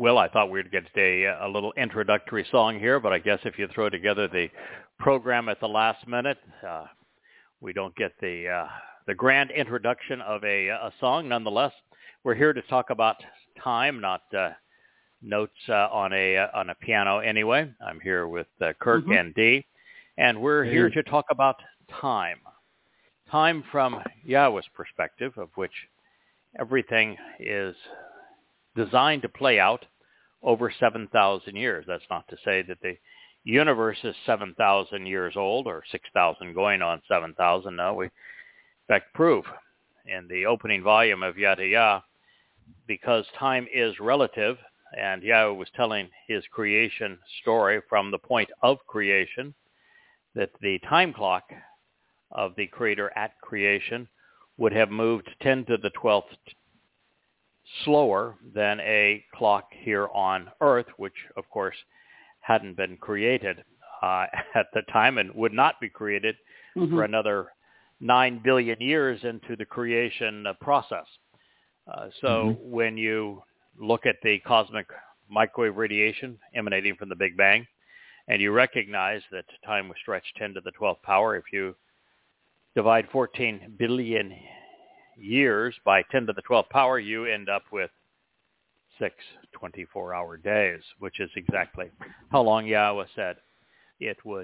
Will, I thought we'd get a little introductory song here, but I guess if you throw together the program at the last minute, we don't get the grand introduction of a song. Nonetheless, we're here to talk about time, not notes on a piano anyway. I'm here with Kirk and Dee, and we're here to talk about time. Time from Yahweh's perspective, of which everything is designed to play out over 7,000 years. That's not to say that the universe is 7,000 years old or 6,000 going on 7,000. No, we in fact prove in the opening volume of Yada, because time is relative, and Yahweh was telling his creation story from the point of creation, that the time clock of the Creator at creation would have moved 10 to the 12th slower than a clock here on Earth, which, of course, hadn't been created at the time and would not be created for another 9 billion years into the creation process. So when you look at the cosmic microwave radiation emanating from the Big Bang, and you recognize that time was stretched 10 to the 12th power, if you divide 14 billion years by 10 to the 12th power, you end up with 6 24-hour days, which is exactly how long Yahweh said it would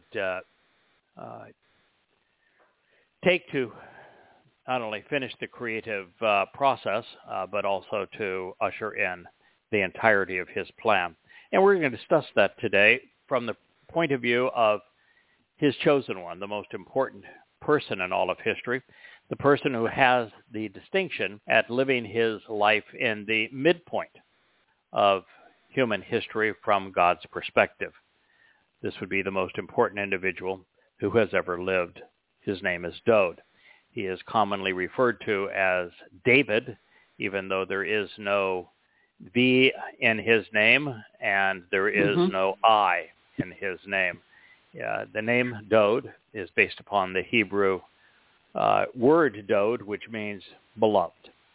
take to not only finish the creative process, but also to usher in the entirety of his plan. And we're going to discuss that today from the point of view of his chosen one, the most important person in all of history, the person who has the distinction at living his life in the midpoint of human history from God's perspective. This would be the most important individual who has ever lived. His name is Dode. He is commonly referred to as David, even though there is no V in his name and there is no I in his name. The name Dode is based upon the Hebrew word Dode, which means beloved.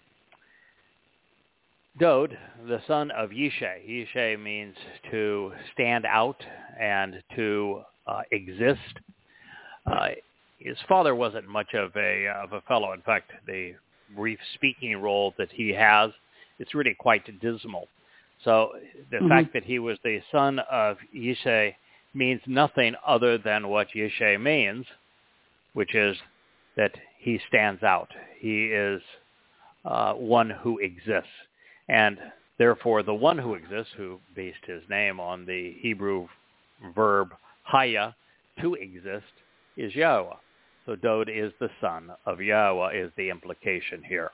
Dode, the son of Yishai. Yishai means to stand out and to exist. His father wasn't much of a fellow. In fact, the brief speaking role that he has, it's really quite dismal. So the fact that he was the son of Yishai means nothing other than what Yishai means, which is that he stands out. He is one who exists. And therefore, the one who exists, who based his name on the Hebrew verb haya, to exist, is Yahweh. So Dode is the son of Yahweh, is the implication here.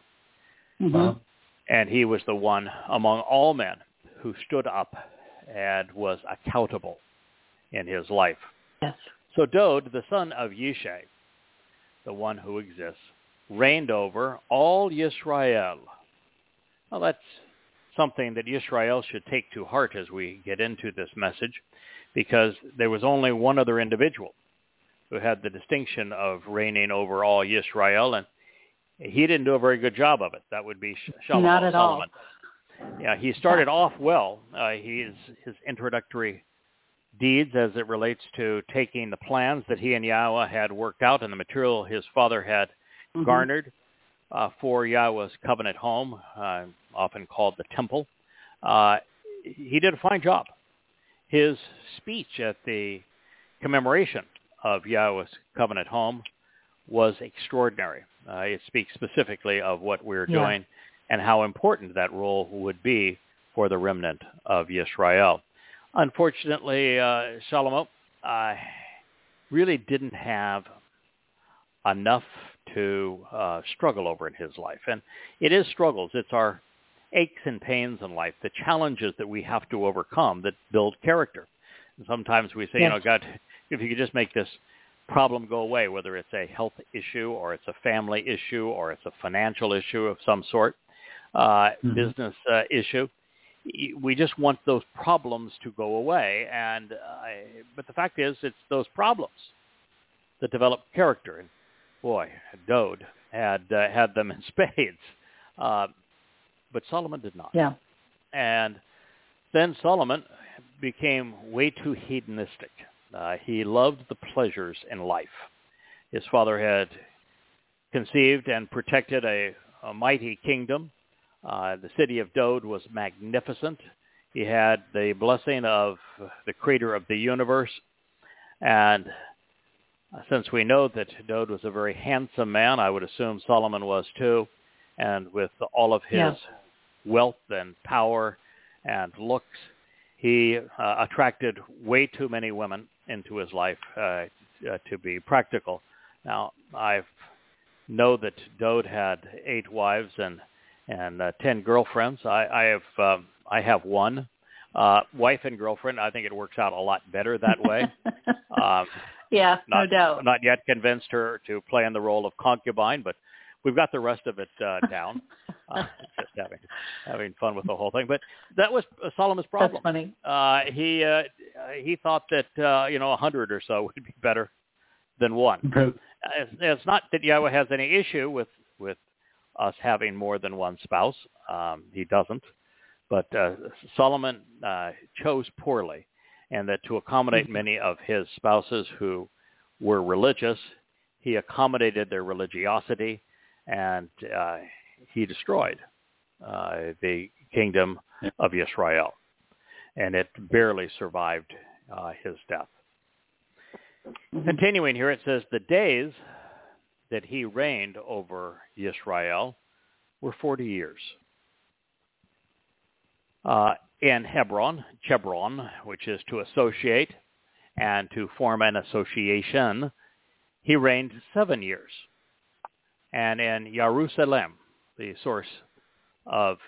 And he was the one among all men who stood up and was accountable in his life. Yes. So Dode, the son of Yishai, the one who exists, reigned over all Yisrael. Well, that's something that Yisrael should take to heart as we get into this message, because there was only one other individual who had the distinction of reigning over all Yisrael, and he didn't do a very good job of it. That would be Solomon. Not at all. Yeah, he started off well. His introductory deeds as it relates to taking the plans that he and Yahweh had worked out and the material his father had garnered for Yahweh's covenant home, often called the temple. He did a fine job. His speech at the commemoration of Yahweh's covenant home was extraordinary. It speaks specifically of what we're doing and how important that role would be for the remnant of Yisrael. Unfortunately, Shalomo really didn't have enough to struggle over in his life. And it is struggles. It's our aches and pains in life, the challenges that we have to overcome that build character. And sometimes we say, God, if you could just make this problem go away, whether it's a health issue or it's a family issue or it's a financial issue of some sort, business issue. We just want those problems to go away. But the fact is, it's those problems that develop character. And boy, Dode had them in spades. But Solomon did not. Yeah. And Then Solomon became way too hedonistic. He loved the pleasures in life. His father had conceived and protected a mighty kingdom. The city of Dode was magnificent. He had the blessing of the creator of the universe. And since we know that Dode was a very handsome man, I would assume Solomon was too. And with all of his wealth and power and looks, he attracted way too many women into his life to be practical. Now, I know that Dode had 8 wives and 10 girlfriends. I have one wife and girlfriend. I think it works out a lot better that way. No doubt. Not yet convinced her to play in the role of concubine, but we've got the rest of it down. Just having fun with the whole thing. But that was Solomon's problem. That's funny. He thought that 100 or so would be better than one. It's not that Yahweh has any issue with us having more than one spouse. He doesn't. But Solomon chose poorly, and that to accommodate many of his spouses who were religious, he accommodated their religiosity, and he destroyed the kingdom of Israel, and it barely survived his death. Continuing here, it says, the days that he reigned over Israel were 40 years. In Chebron, which is to associate and to form an association, he reigned 7 years. And in Jerusalem, the source of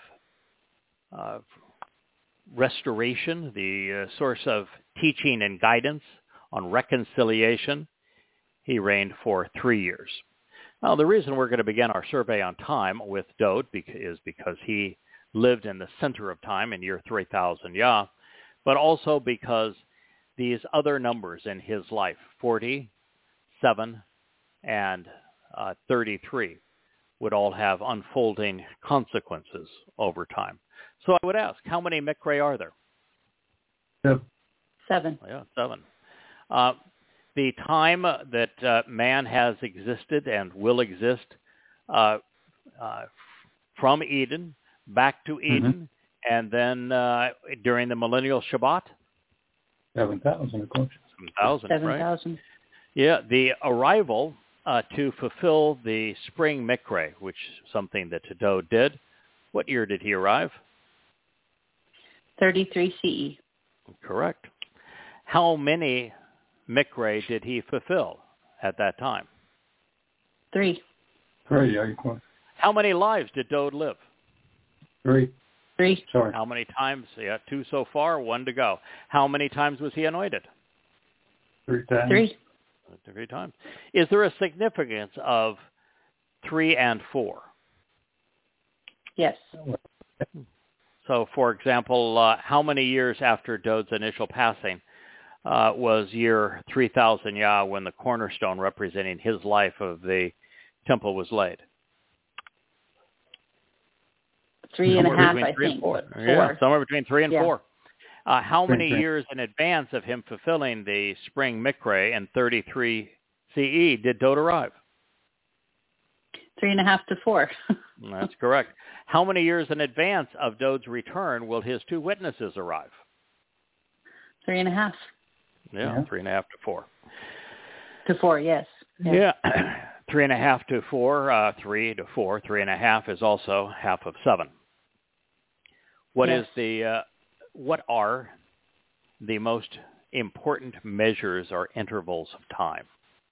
restoration, the source of teaching and guidance on reconciliation, he reigned for 3 years. Now, the reason we're going to begin our survey on time with Dode is because he lived in the center of time in year 3000 Yah, but also because these other numbers in his life, 40, 7, and 33, would all have unfolding consequences over time. So I would ask, how many Mikre are there? 7. Yeah, 7. The time that man has existed and will exist from Eden back to Eden, and then during the millennial Shabbat? 7,000, of course. 7,000, 7,000. right? Yeah, the arrival to fulfill the spring Mikre, which is something that Dode did. What year did he arrive? 33 CE. Correct. How many Mikre did he fulfill at that time? 3. 3, yeah, of course. How many lives did Dode live? 3. Sorry. How many times? Yeah, 2 so far, 1 to go. How many times was he anointed? 3 times. 3. 3 times. Is there a significance of 3 and 4? Yes. So, for example, how many years after Dode's initial passing was year 3000 Yah when the cornerstone representing his life of the temple was laid? 3.5, I think. 4. Yeah, somewhere between 3 and 4. How many 3. years in advance of him fulfilling the spring Mikre in 33 CE did Dode arrive? 3.5 to 4. That's correct. How many years in advance of Dode's return will his 2 witnesses arrive? 3.5. Yeah, 3.5 to 4. To 4, yes. Yeah, 3.5 to 4, 3 to 4. 3.5 is also half of 7. What are the most important measures or intervals of time?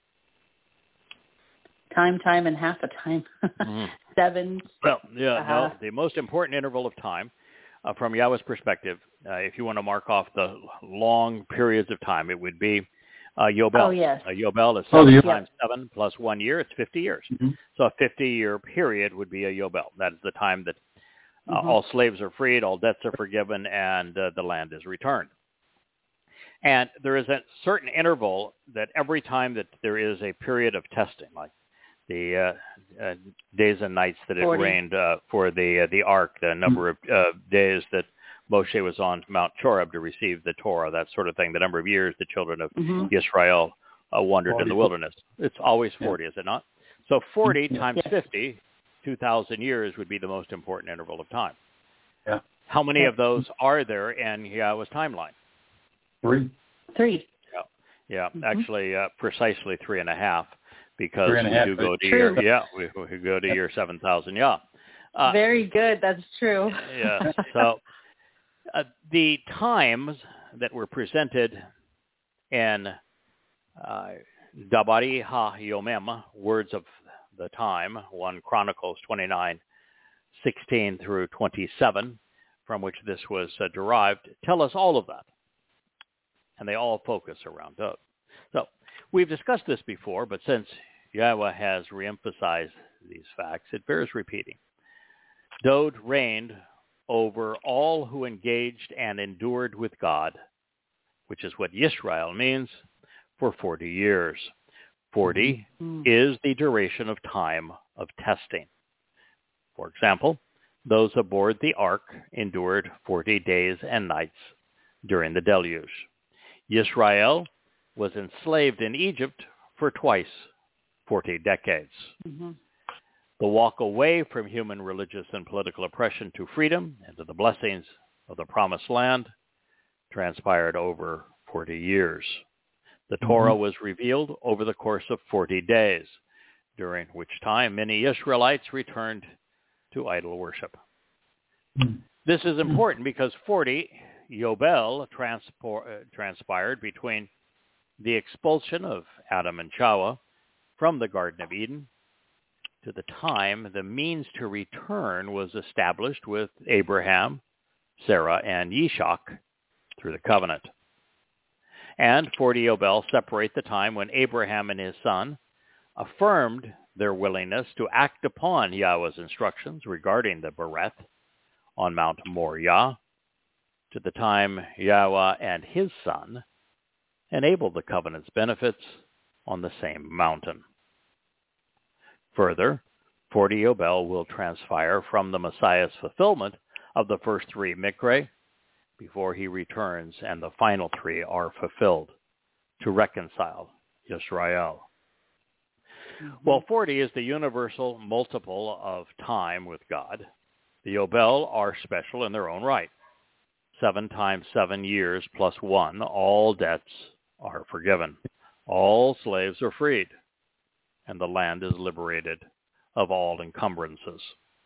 Time, and half a time. 7. Well, yeah, no, the most important interval of time, from Yahweh's perspective, if you want to mark off the long periods of time, it would be Yobel. Oh, yes. Yobel is 7 times 7 plus 1 year. It's 50 years. So a 50-year period would be a Yobel. That is the time that all slaves are freed, all debts are forgiven, and the land is returned. And there is a certain interval that every time that there is a period of testing, like the days and nights that it 40. rained for the ark, the number of days that Moshe was on Mount Choreb to receive the Torah, that sort of thing, the number of years the children of Israel wandered in the wilderness. It's always 40, is it not? So 40 times 50, 2,000 years would be the most important interval of time. Yeah. How many of those are there in Yahweh's timeline? 3. Yeah, actually precisely 3.5, because 3.5, we do go to your, we go to your 7,000 Yah. Very good. That's true. Yeah. So the times that were presented in Dabari Ha-Yomem, words of the time, 1 Chronicles 29:16 through 27, from which this was derived, tell us all of that. And they all focus around Dod. So we've discussed this before, but since Yahweh has reemphasized these facts, it bears repeating. Dod reigned over all who engaged and endured with God, which is what Yisrael means, for 40 years. 40 is the duration of time of testing. For example, those aboard the ark endured 40 days and nights during the deluge. Yisrael was enslaved in Egypt for twice 40 decades. The walk away from human religious and political oppression to freedom and to the blessings of the promised land transpired over 40 years. The Torah was revealed over the course of 40 days, during which time many Israelites returned to idol worship. This is important because 40 Yobel transpired between the expulsion of Adam and Chava from the Garden of Eden to the time the means to return was established with Abraham, Sarah, and Yishak through the covenant. And 40 Yobel separate the time when Abraham and his son affirmed their willingness to act upon Yahweh's instructions regarding the Bereth on Mount Moriah, to the time Yahweh and his son enabled the covenant's benefits on the same mountain. Further, 40 Yobel will transpire from the Messiah's fulfillment of the first 3 Mikre before he returns and the final 3 are fulfilled to reconcile Israel. Well, 40 is the universal multiple of time with God. The Yobel are special in their own right. 7 times 7 years plus 1, all debts are forgiven. All slaves are freed, and the land is liberated of all encumbrances.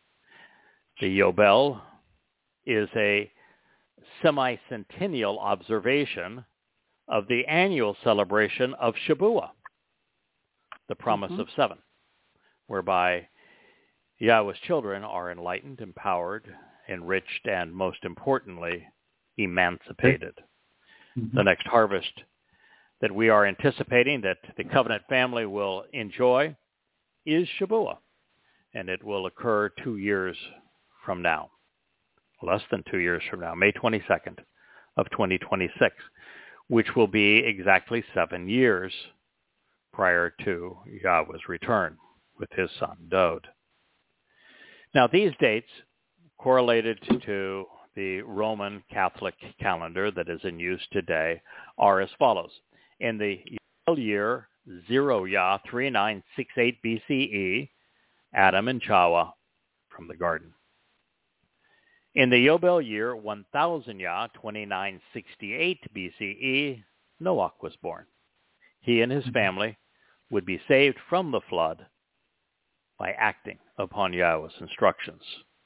The Yobel is a semi-centennial observation of the annual celebration of Shabuah, the promise of 7, whereby Yahweh's children are enlightened, empowered, enriched, and most importantly, emancipated. The next harvest that we are anticipating that the covenant family will enjoy is Shabuah, and it will occur 2 years from now, less than 2 years from now, May 22nd of 2026, which will be exactly 7 years prior to Yahweh's return with his son Dod. Now, these dates correlated to the Roman Catholic calendar that is in use today are as follows. In the Yobel year 0 Yah 3968 BCE, Adam and Chava from the garden. In the Yobel year 1000 Yah 2968 BCE, Noach was born. He and his family would be saved from the flood by acting upon Yahweh's instructions.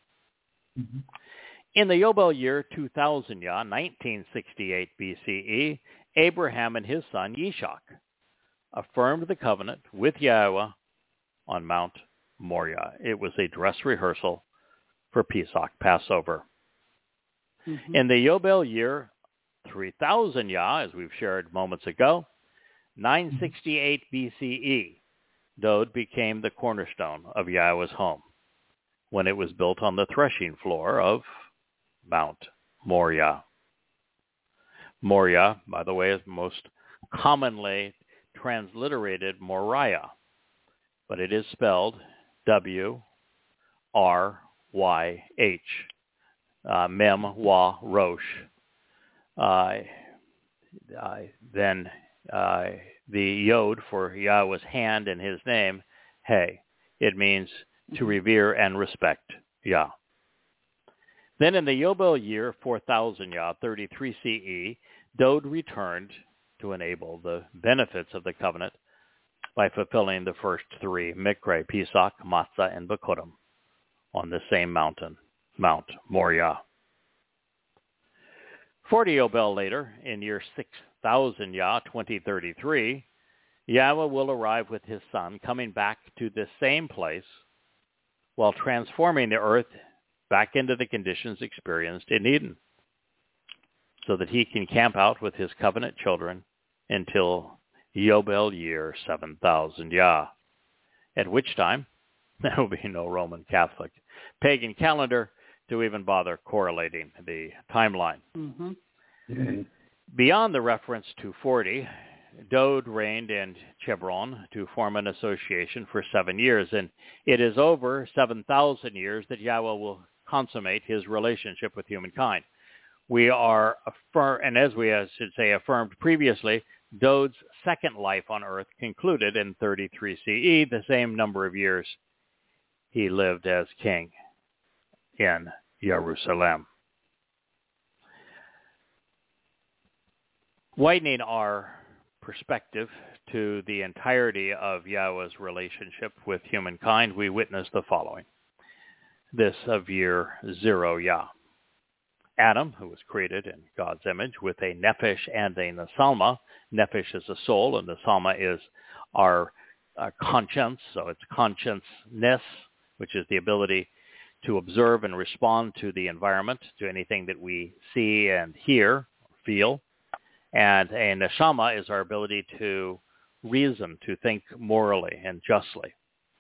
In the Yobel year 2000 Yah 1968 BCE, Abraham and his son Yishak affirmed the covenant with Yahweh on Mount Moriah. It was a dress rehearsal for Pesach, Passover. In the Yobel year 3000 Yah, as we've shared moments ago, 968 BCE, Dod became the cornerstone of Yahweh's home when it was built on the threshing floor of Mount Moriah. Moriah, by the way, is most commonly transliterated Moriah, but it is spelled W-R-Y-H. Mem, Wa, Rosh. Then the Yod for Yahweh's hand in his name, He. It means to revere and respect Yah. Then in the Yobel year 4000 Yah, 33 CE, Dod returned to enable the benefits of the covenant by fulfilling the first three, Mikre, Pesach, Matzah, and Bakodim, on the same mountain, Mount Moriah. 40 Yobel later, in year 6000 Yah, 2033, Yahweh will arrive with his son, coming back to this same place while transforming the earth back into the conditions experienced in Eden, so that he can camp out with his covenant children until Yobel year 7000 Yah, at which time there will be no Roman Catholic pagan calendar to even bother correlating the timeline. Mm-hmm. Yeah. Beyond the reference to 40, Dod reigned in Chevron to form an association for 7 years, and it is over 7,000 years that Yahweh will consummate his relationship with humankind. We are, and as we should say affirmed previously, Dod's second life on earth concluded in 33 CE, the same number of years he lived as king in Jerusalem. Widening our perspective to the entirety of Yahweh's relationship with humankind, we witness the following. This of year 0 Yah. Adam, who was created in God's image with a nephesh and a nesalma. Nephesh is a soul, and nesalma is our conscience, so it's consciousness, which is the ability to observe and respond to the environment, to anything that we see and hear, feel. And a neshama is our ability to reason, to think morally and justly,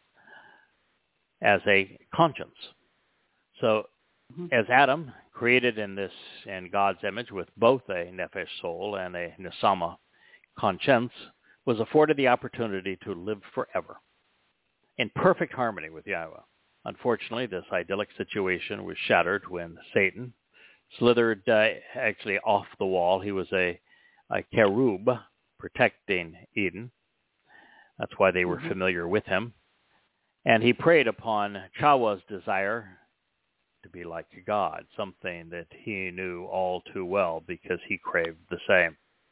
as a conscience. So, as Adam, created in God's image with both a nephesh soul and a nesama conscience, was afforded the opportunity to live forever in perfect harmony with Yahweh. Unfortunately, this idyllic situation was shattered when Satan slithered actually off the wall. He was a cherub protecting Eden. That's why they were familiar with him. And he preyed upon Chawah's desire to be like God, something that he knew all too well because he craved the same.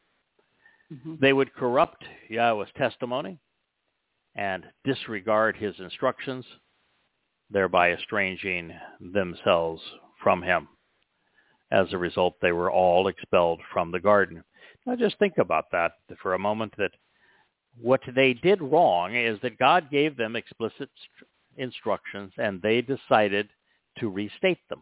They would corrupt Yahweh's testimony and disregard his instructions, thereby estranging themselves from him. As a result, they were all expelled from the garden. Now just think about that for a moment, that what they did wrong is that God gave them explicit instructions and they decided to restate them.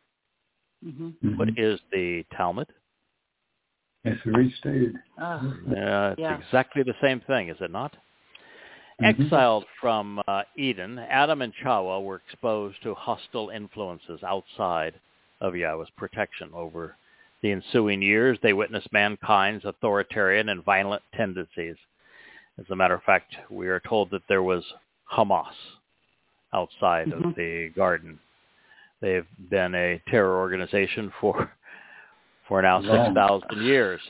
What is the Talmud? It's restated. It's exactly the same thing, is it not? Exiled from Eden, Adam and Chawah were exposed to hostile influences outside of Yahweh's protection. Over the ensuing years, they witnessed mankind's authoritarian and violent tendencies. As a matter of fact, we are told that there was Hamas outside of the garden. They've been a terror organization for now 6,000 years.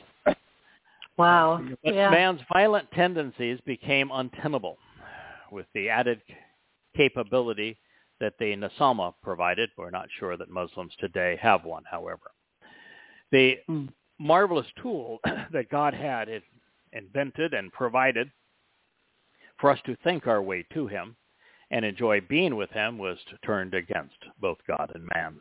Wow. But man's violent tendencies became untenable with the added capability that the Nesama provided. We're not sure that Muslims today have one, however. The marvelous tool that God had invented and provided for us to think our way to him and enjoy being with him was turned against both God and man.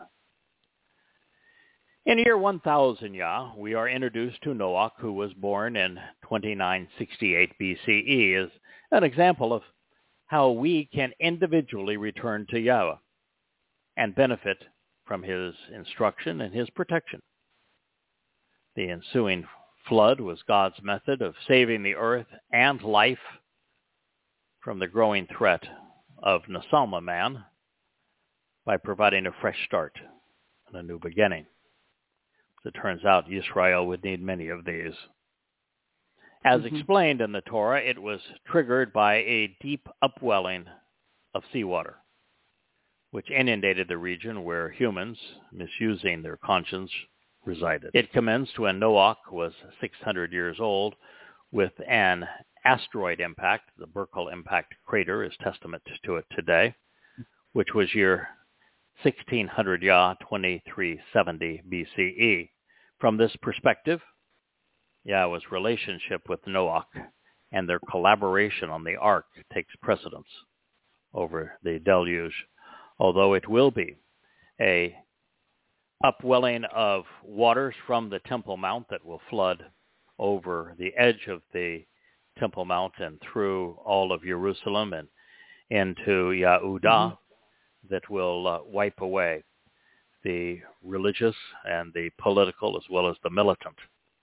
In year 1000 Yah, we are introduced to Noach, who was born in 2968 BCE, as an example of how we can individually return to Yahweh and benefit from his instruction and his protection. The ensuing flood was God's method of saving the earth and life from the growing threat of Nesama man by providing a fresh start and a new beginning. As it turns out, Israel would need many of these. As explained in the Torah, it was triggered by a deep upwelling of seawater. which inundated the region where humans, misusing their conscience, resided. It commenced when Noach was 600 years old with an asteroid impact. The Burckle impact crater is testament to it today, which was year 1600 Yah 2370 BCE. From this perspective, Yahweh's relationship with Noach and their collaboration on the ark takes precedence over the deluge, although it will be a upwelling of waters from the Temple Mount that will flood over the edge of the Temple Mount and through all of Jerusalem and into Yehudah that will wipe away the religious and the political as well as the militant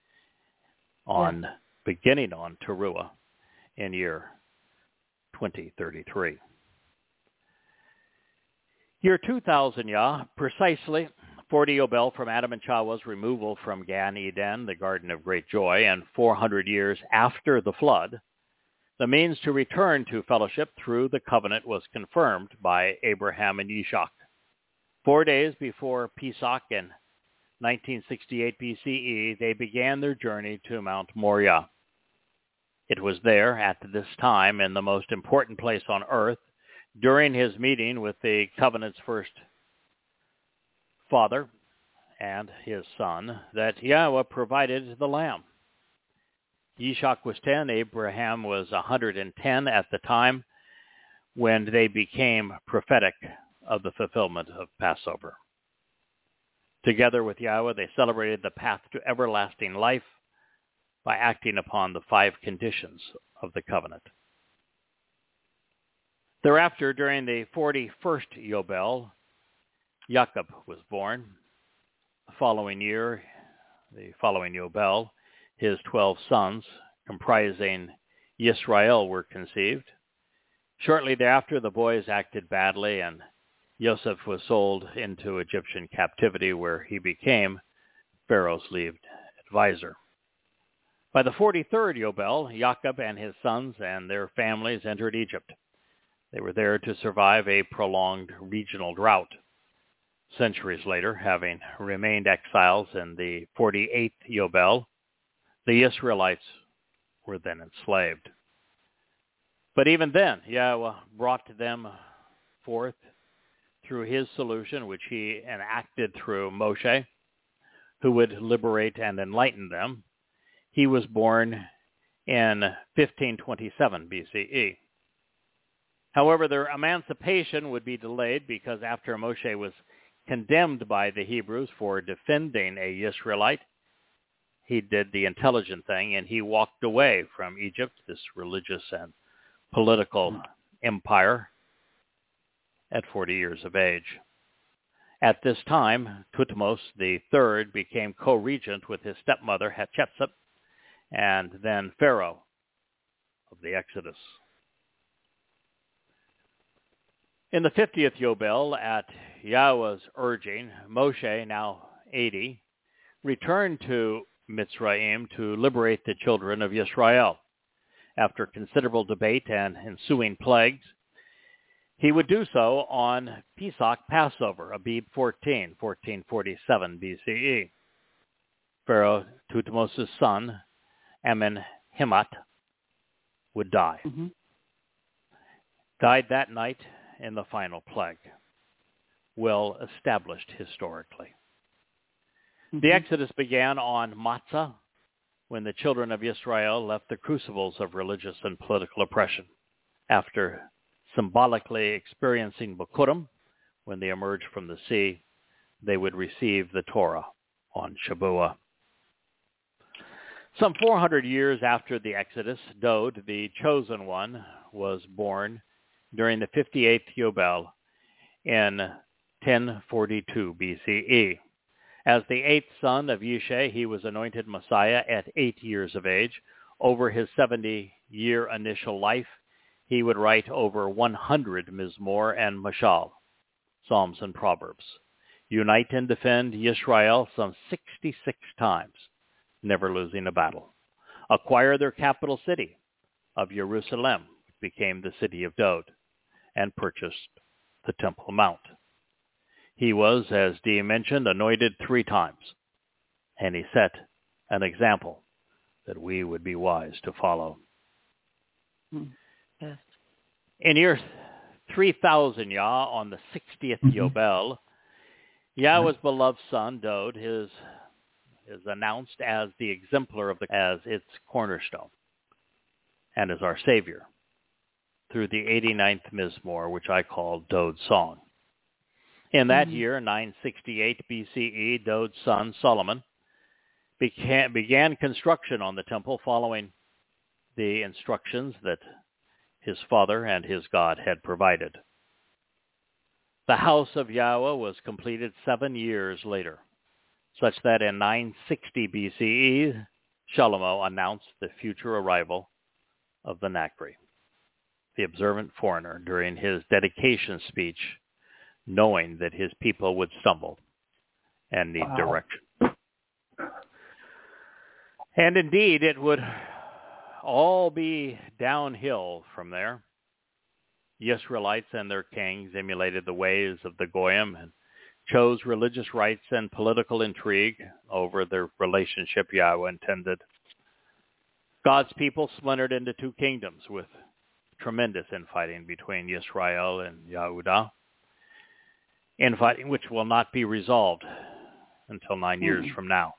beginning on Teruah in year 2033. Year 2000 Yah, precisely 40 Yobel from Adam and Chawah's removal from Gan Eden, the Garden of Great Joy, and 400 years after the flood, the means to return to fellowship through the covenant was confirmed by Abraham and Yishak. 4 days before Pesach in 1968 BCE, they began their journey to Mount Moriah. It was there, at this time, in the most important place on earth, during his meeting with the covenant's first father and his son, that Yahweh provided the lamb. Yishak was 10, Abraham was 110 at the time when they became prophetic of the fulfillment of Passover. Together with Yahweh, they celebrated the path to everlasting life by acting upon the 5 conditions of the covenant. Thereafter, during the 41st Yobel, Jacob was born. The following year, the following Yobel, his 12 sons, comprising Yisrael, were conceived. Shortly thereafter, the boys acted badly, and Joseph was sold into Egyptian captivity, where he became Pharaoh's lead advisor. By the 43rd Yobel, Jacob and his sons and their families entered Egypt. They were there to survive a prolonged regional drought. Centuries later, having remained exiles in the 48th Yobel, the Israelites were then enslaved. But even then, Yahweh brought them forth through his solution, which he enacted through Moshe, who would liberate and enlighten them. He was born in 1527 BCE. However, their emancipation would be delayed because after Moshe was condemned by the Hebrews for defending a Israelite, he did the intelligent thing and he walked away from Egypt, this religious and political empire, at 40 years of age. At this time, Thutmose III became co-regent with his stepmother Hatshepsut and then Pharaoh of the Exodus. In the 50th Yobel, at Yahweh's urging, Moshe, now 80, returned to Mitzrayim to liberate the children of Yisrael. After considerable debate and ensuing plagues, he would do so on Pesach Passover, Abib 14, 1447 BCE. Pharaoh Thutmose's son, Amenemhat, would die. Died that night in the final plague, well established historically. The Exodus began on Matzah, when the children of Israel left the crucibles of religious and political oppression. After symbolically experiencing Bikurim, when they emerged from the sea, they would receive the Torah on Shabuah. Some 400 years after the Exodus, Dod, the chosen one, was born during the 58th Yobel in 1042 BCE. As the 8th son of Yishai, he was anointed Messiah at 8 years of age. Over his 70-year initial life, he would write over 100 Mizmor and Mashal, Psalms and Proverbs, unite and defend Yisrael some 66 times, never losing a battle, acquire their capital city of Jerusalem, which became the city of Dod, and purchased the Temple Mount. He was, as Dee mentioned, anointed 3 times, and he set an example that we would be wise to follow. Yes. In year 3000 Yah, on the 60th Yobel, Yahweh's beloved son, Dod, is announced as the exemplar as its cornerstone and as our Savior through the 89th Mizmor, which I call Dod's Song. In that year, 968 BCE, Dod's son, Solomon, began construction on the temple following the instructions that his father and his God had provided. The house of Yahweh was completed 7 years later, such that in 960 BCE, Shlomo announced the future arrival of the Nakri, the observant foreigner, during his dedication speech, knowing that his people would stumble and need direction. And indeed, it would all be downhill from there. Israelites and their kings emulated the ways of the Goyim and chose religious rites and political intrigue over the relationship Yahweh intended. God's people splintered into 2 kingdoms with tremendous infighting between Israel and Yehudah, infighting which will not be resolved until 9 years from now.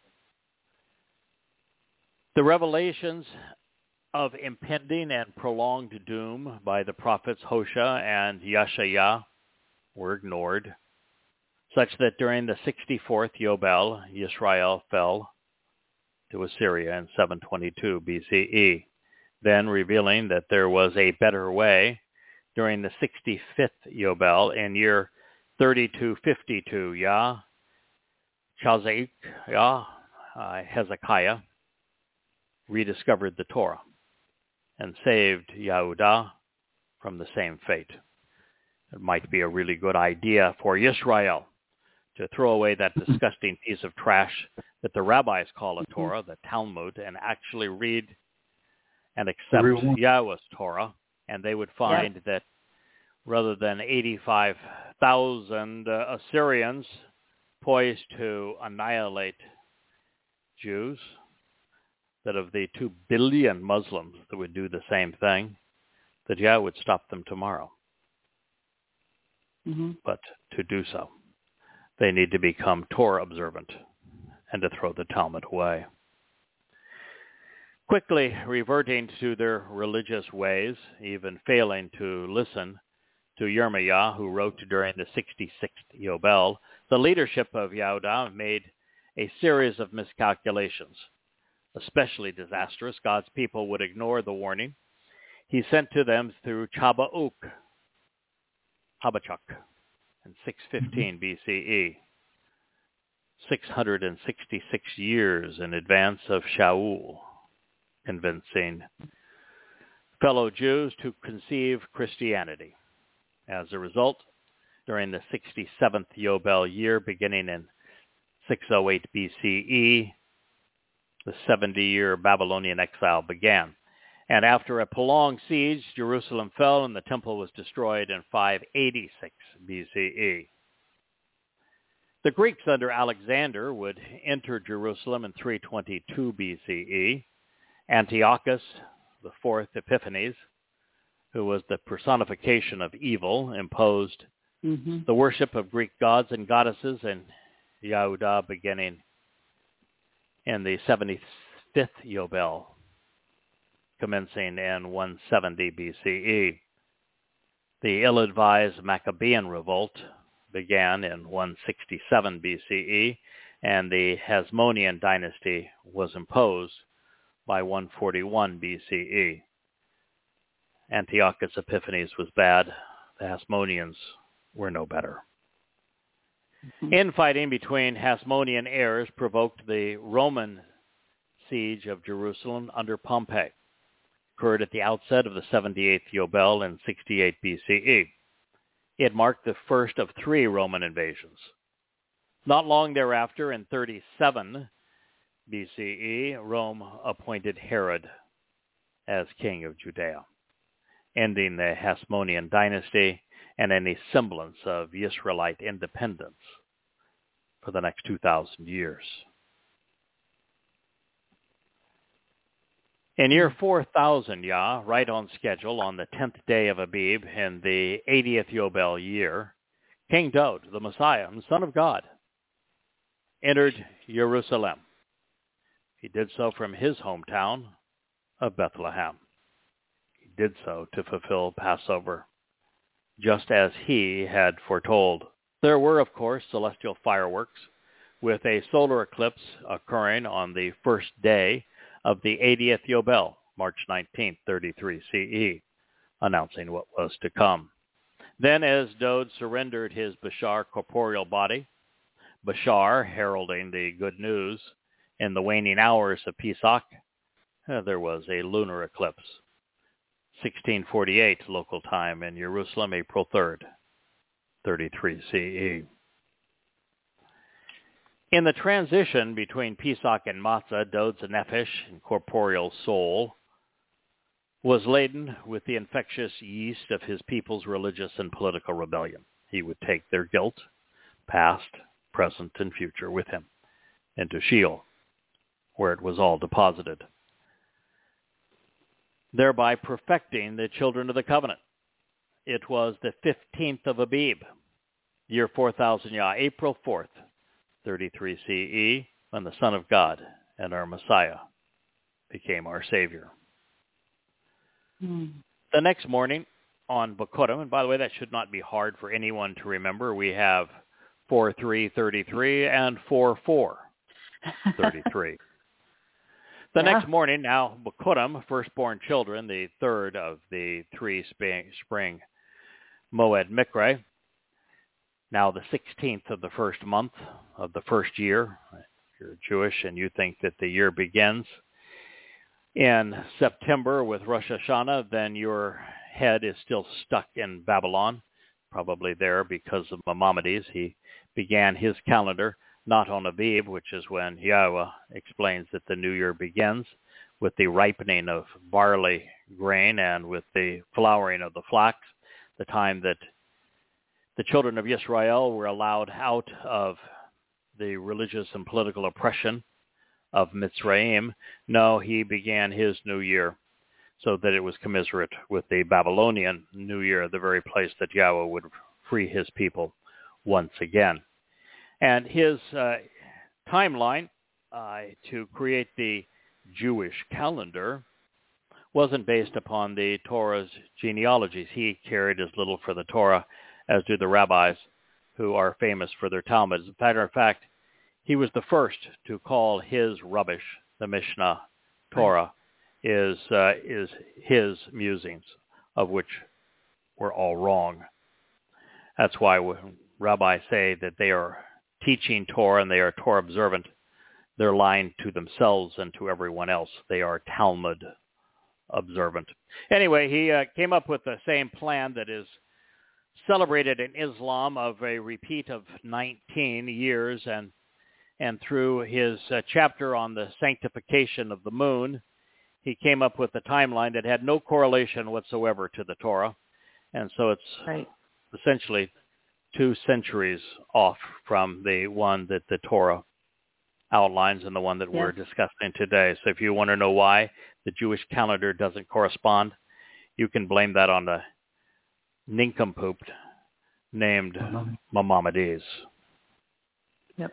The revelations of impending and prolonged doom by the prophets Hosea and Yeshayah were ignored, such that during the 64th Yobel, Yisrael fell to Assyria in 722 BCE, then revealing that there was a better way during the 65th Yobel in year 3252 Hezekiah rediscovered the Torah and saved Yehudah from the same fate. It might be a really good idea for Yisrael to throw away that disgusting piece of trash that the rabbis call a Torah, the Talmud, and actually read and accept Yahweh's Torah, and they would find that rather than 85,000 Assyrians poised to annihilate Jews, that of the 2 billion Muslims that would do the same thing, that Yahweh would stop them tomorrow. But to do so, they need to become Torah observant and to throw the Talmud away. Quickly reverting to their religious ways, even failing to listen to Yirmiah, who wrote during the 66th Yobel, the leadership of Yehudah made a series of miscalculations. Especially disastrous, God's people would ignore the warning he sent to them through Habakkuk in 615 BCE, 666 years in advance of Shaul, convincing fellow Jews to conceive Christianity. As a result, during the 67th Yobel year, beginning in 608 BCE, the 70-year Babylonian exile began. And after a prolonged siege, Jerusalem fell and the temple was destroyed in 586 BCE. The Greeks under Alexander would enter Jerusalem in 322 BCE. Antiochus, the fourth Epiphanes, who was the personification of evil, imposed the worship of Greek gods and goddesses in Yehudah beginning in the 75th Yobel, commencing in 170 BCE. The ill-advised Maccabean revolt began in 167 BCE, and the Hasmonean dynasty was imposed by 141 BCE. Antiochus Epiphanes was bad. The Hasmoneans were no better. Infighting between Hasmonean heirs provoked the Roman siege of Jerusalem under Pompey. Occurred at the outset of the 78th Yobel in 68 BCE. It marked the first of 3 Roman invasions. Not long thereafter, in 37 BCE, Rome appointed Herod as king of Judea. ending the Hasmonean dynasty and any semblance of Israelite independence for the next 2,000 years. In year 4000 Yah, right on schedule, on the 10th day of Abib in the 80th Yobel year, King Dod, the Messiah and Son of God, entered Jerusalem. He did so from his hometown of Bethlehem. He did so to fulfill Passover, just as he had foretold. There were, of course, celestial fireworks, with a solar eclipse occurring on the first day of the 80th Yobel, March 19th, 33 CE, announcing what was to come. Then, as Dod surrendered his Bashar corporeal body, Bashar heralding the good news in the waning hours of Pesach, there was a lunar eclipse. 1648 local time in Jerusalem, April 3rd, 33 CE. In the transition between Pesach and Matzah, Dod's nephesh, corporeal soul, was laden with the infectious yeast of his people's religious and political rebellion. He would take their guilt, past, present, and future, with him into Sheol, where it was all deposited, thereby perfecting the children of the covenant. It was the 15th of Abib, year 4000 Yah, April 4th, 33 CE, when the Son of God and our Messiah became our Savior. The next morning on Bokurim, and by the way, that should not be hard for anyone to remember, we have 4-3-33 and 4-4-33. The next morning, now Bokurim, firstborn children, the third of the three spring Moed Mikre, now the 16th of the first month of the first year. If you're Jewish and you think that the year begins in September with Rosh Hashanah, then your head is still stuck in Babylon, probably there because of Maimonides. He began his calendar not on Abib, which is when Yahweh explains that the new year begins with the ripening of barley grain and with the flowering of the flax, the time that the children of Israel were allowed out of the religious and political oppression of Mitzrayim. No, he began his new year so that it was commiserate with the Babylonian new year, the very place that Yahweh would free his people once again. And his timeline to create the Jewish calendar wasn't based upon the Torah's genealogies. He cared as little for the Torah as do the rabbis who are famous for their Talmuds. As a matter of fact, he was the first to call his rubbish, the Mishnah Torah, is his musings, of which were all wrong. That's why when rabbis say that they are teaching Torah and they are Torah observant, they're lying to themselves and to everyone else. They are Talmud observant. Anyway, he came up with the same plan that is celebrated in Islam of a repeat of 19 years, and through his chapter on the sanctification of the moon, he came up with a timeline that had no correlation whatsoever to the Torah, and so it's essentially 2 centuries off from the one that the Torah outlines and the one that we're discussing today. So if you want to know why the Jewish calendar doesn't correspond, you can blame that on the nincompoop named Maimonides. Yep.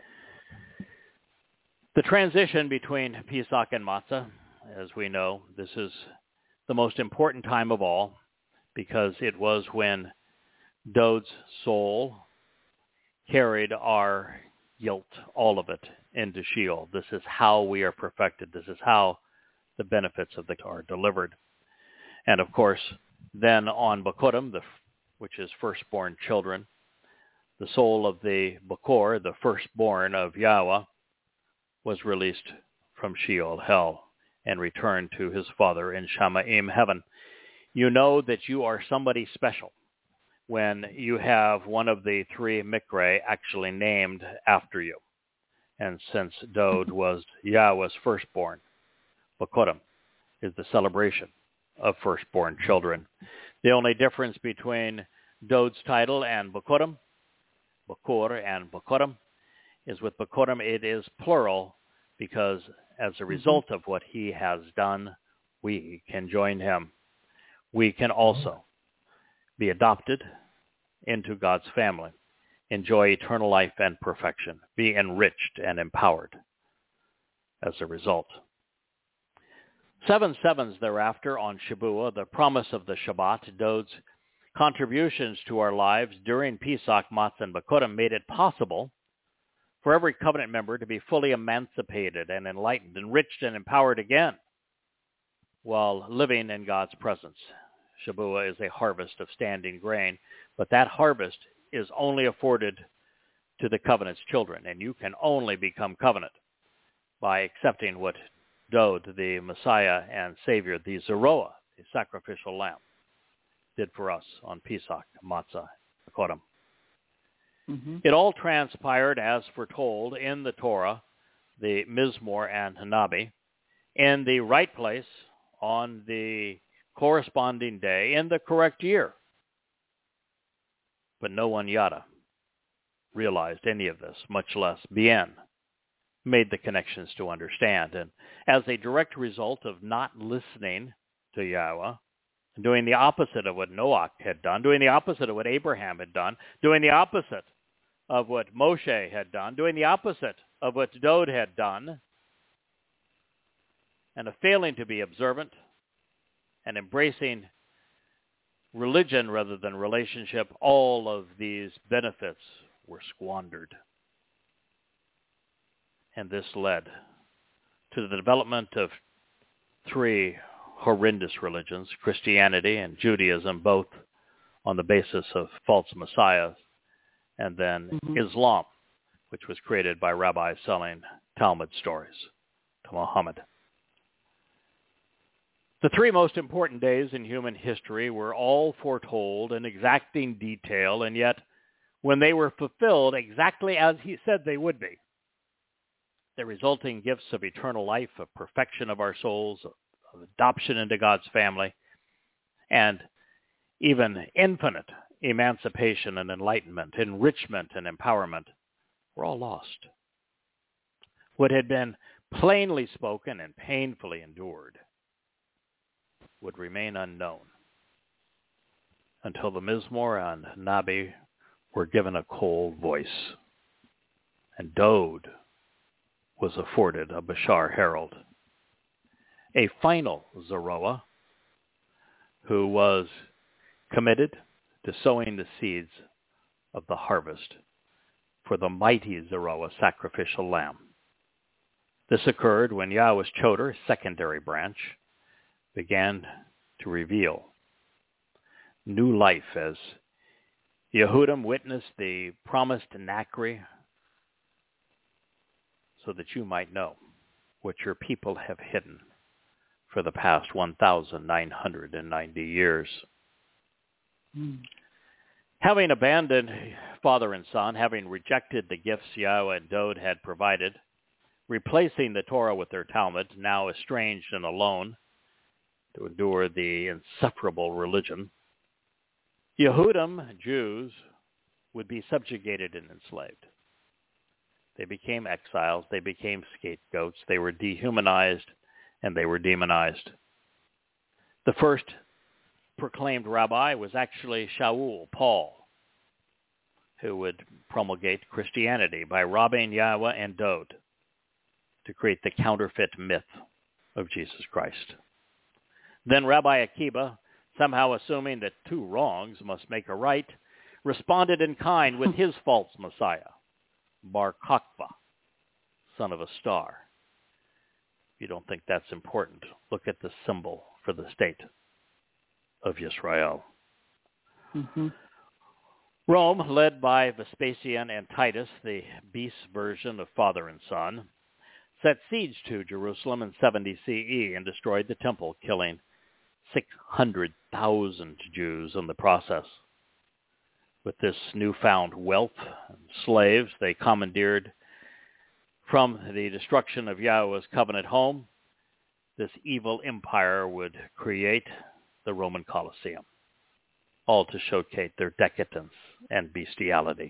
The transition between Pesach and Matzah, as we know, this is the most important time of all because it was when Dod's soul carried our guilt, all of it, into Sheol. This is how we are perfected. This is how the benefits of the Torah are delivered. And of course, then on Bokurim, which is firstborn children, the soul of the Bokor, the firstborn of Yahweh, was released from Sheol, hell, and returned to his father in Shamaim, heaven. You know that you are somebody special when you have one of the 3 Mikre actually named after you. And since Dod was Yahweh's firstborn, Bokurim is the celebration of firstborn children. The only difference between Dod's title and Bikurim, Bakur and Bikurim, is with Bikurim it is plural because as a result of what he has done, we can join him. We can also be adopted into God's family, enjoy eternal life and perfection, be enriched and empowered as a result. 7 sevens thereafter on Shabuah, the promise of the Shabbat, Dod's contributions to our lives during Pesach, Matzah, and Bikurim made it possible for every covenant member to be fully emancipated and enlightened, enriched and empowered again while living in God's presence. Shabuah is a harvest of standing grain, but that harvest is only afforded to the covenant's children, and you can only become covenant by accepting what Dod, the Messiah and Savior, the Zeroah, the sacrificial lamb, did for us on Pesach, Matzah, Bikurim. It all transpired as foretold in the Torah, the Mizmor and Hanabi, in the right place, on the corresponding day, in the correct year. But no one yada realized any of this, much less Bien made the connections to understand. And as a direct result of not listening to Yahweh, doing the opposite of what Noach had done, doing the opposite of what Abraham had done, doing the opposite of what Moshe had done, doing the opposite of what Dod had done, and of failing to be observant and embracing religion rather than relationship, all of these benefits were squandered. And this led to the development of 3 horrendous religions, Christianity and Judaism, both on the basis of false messiahs, and then Islam, which was created by rabbis selling Talmud stories to Muhammad. The 3 most important days in human history were all foretold in exacting detail, and yet when they were fulfilled exactly as he said they would be, the resulting gifts of eternal life, of perfection of our souls, of adoption into God's family, and even infinite emancipation and enlightenment, enrichment and empowerment were all lost. What had been plainly spoken and painfully endured would remain unknown until the Mizmor and Nabi were given a cold voice, and Dod was afforded a Bashar herald, a final Zeroah who was committed to sowing the seeds of the harvest for the mighty Zeroah sacrificial lamb. This occurred when Yahweh's Choder, secondary branch, began to reveal new life as Yehudim witnessed the promised Nachri, so that you might know what your people have hidden for the past 1,990 years. Having abandoned father and son, having rejected the gifts Yahweh and Dod had provided, replacing the Torah with their Talmud, now estranged and alone to endure the insufferable religion, Yehudim, Jews, would be subjugated and enslaved. They became exiles, they became scapegoats, they were dehumanized, and they were demonized. The first proclaimed rabbi was actually Shaul, Paul, who would promulgate Christianity by robbing Yahweh and Dod to create the counterfeit myth of Jesus Christ. Then Rabbi Akiba, somehow assuming that 2 wrongs must make a right, responded in kind with his false Messiah, Bar Kokhba, son of a star. If you don't think that's important, look at the symbol for the state of Yisrael. Rome, led by Vespasian and Titus, the beast version of father and son, set siege to Jerusalem in 70 CE and destroyed the temple, killing 600,000 Jews in the process. With this newfound wealth and slaves, they commandeered from the destruction of Yahweh's covenant home this evil empire would create the Roman Colosseum, all to showcase their decadence and bestiality.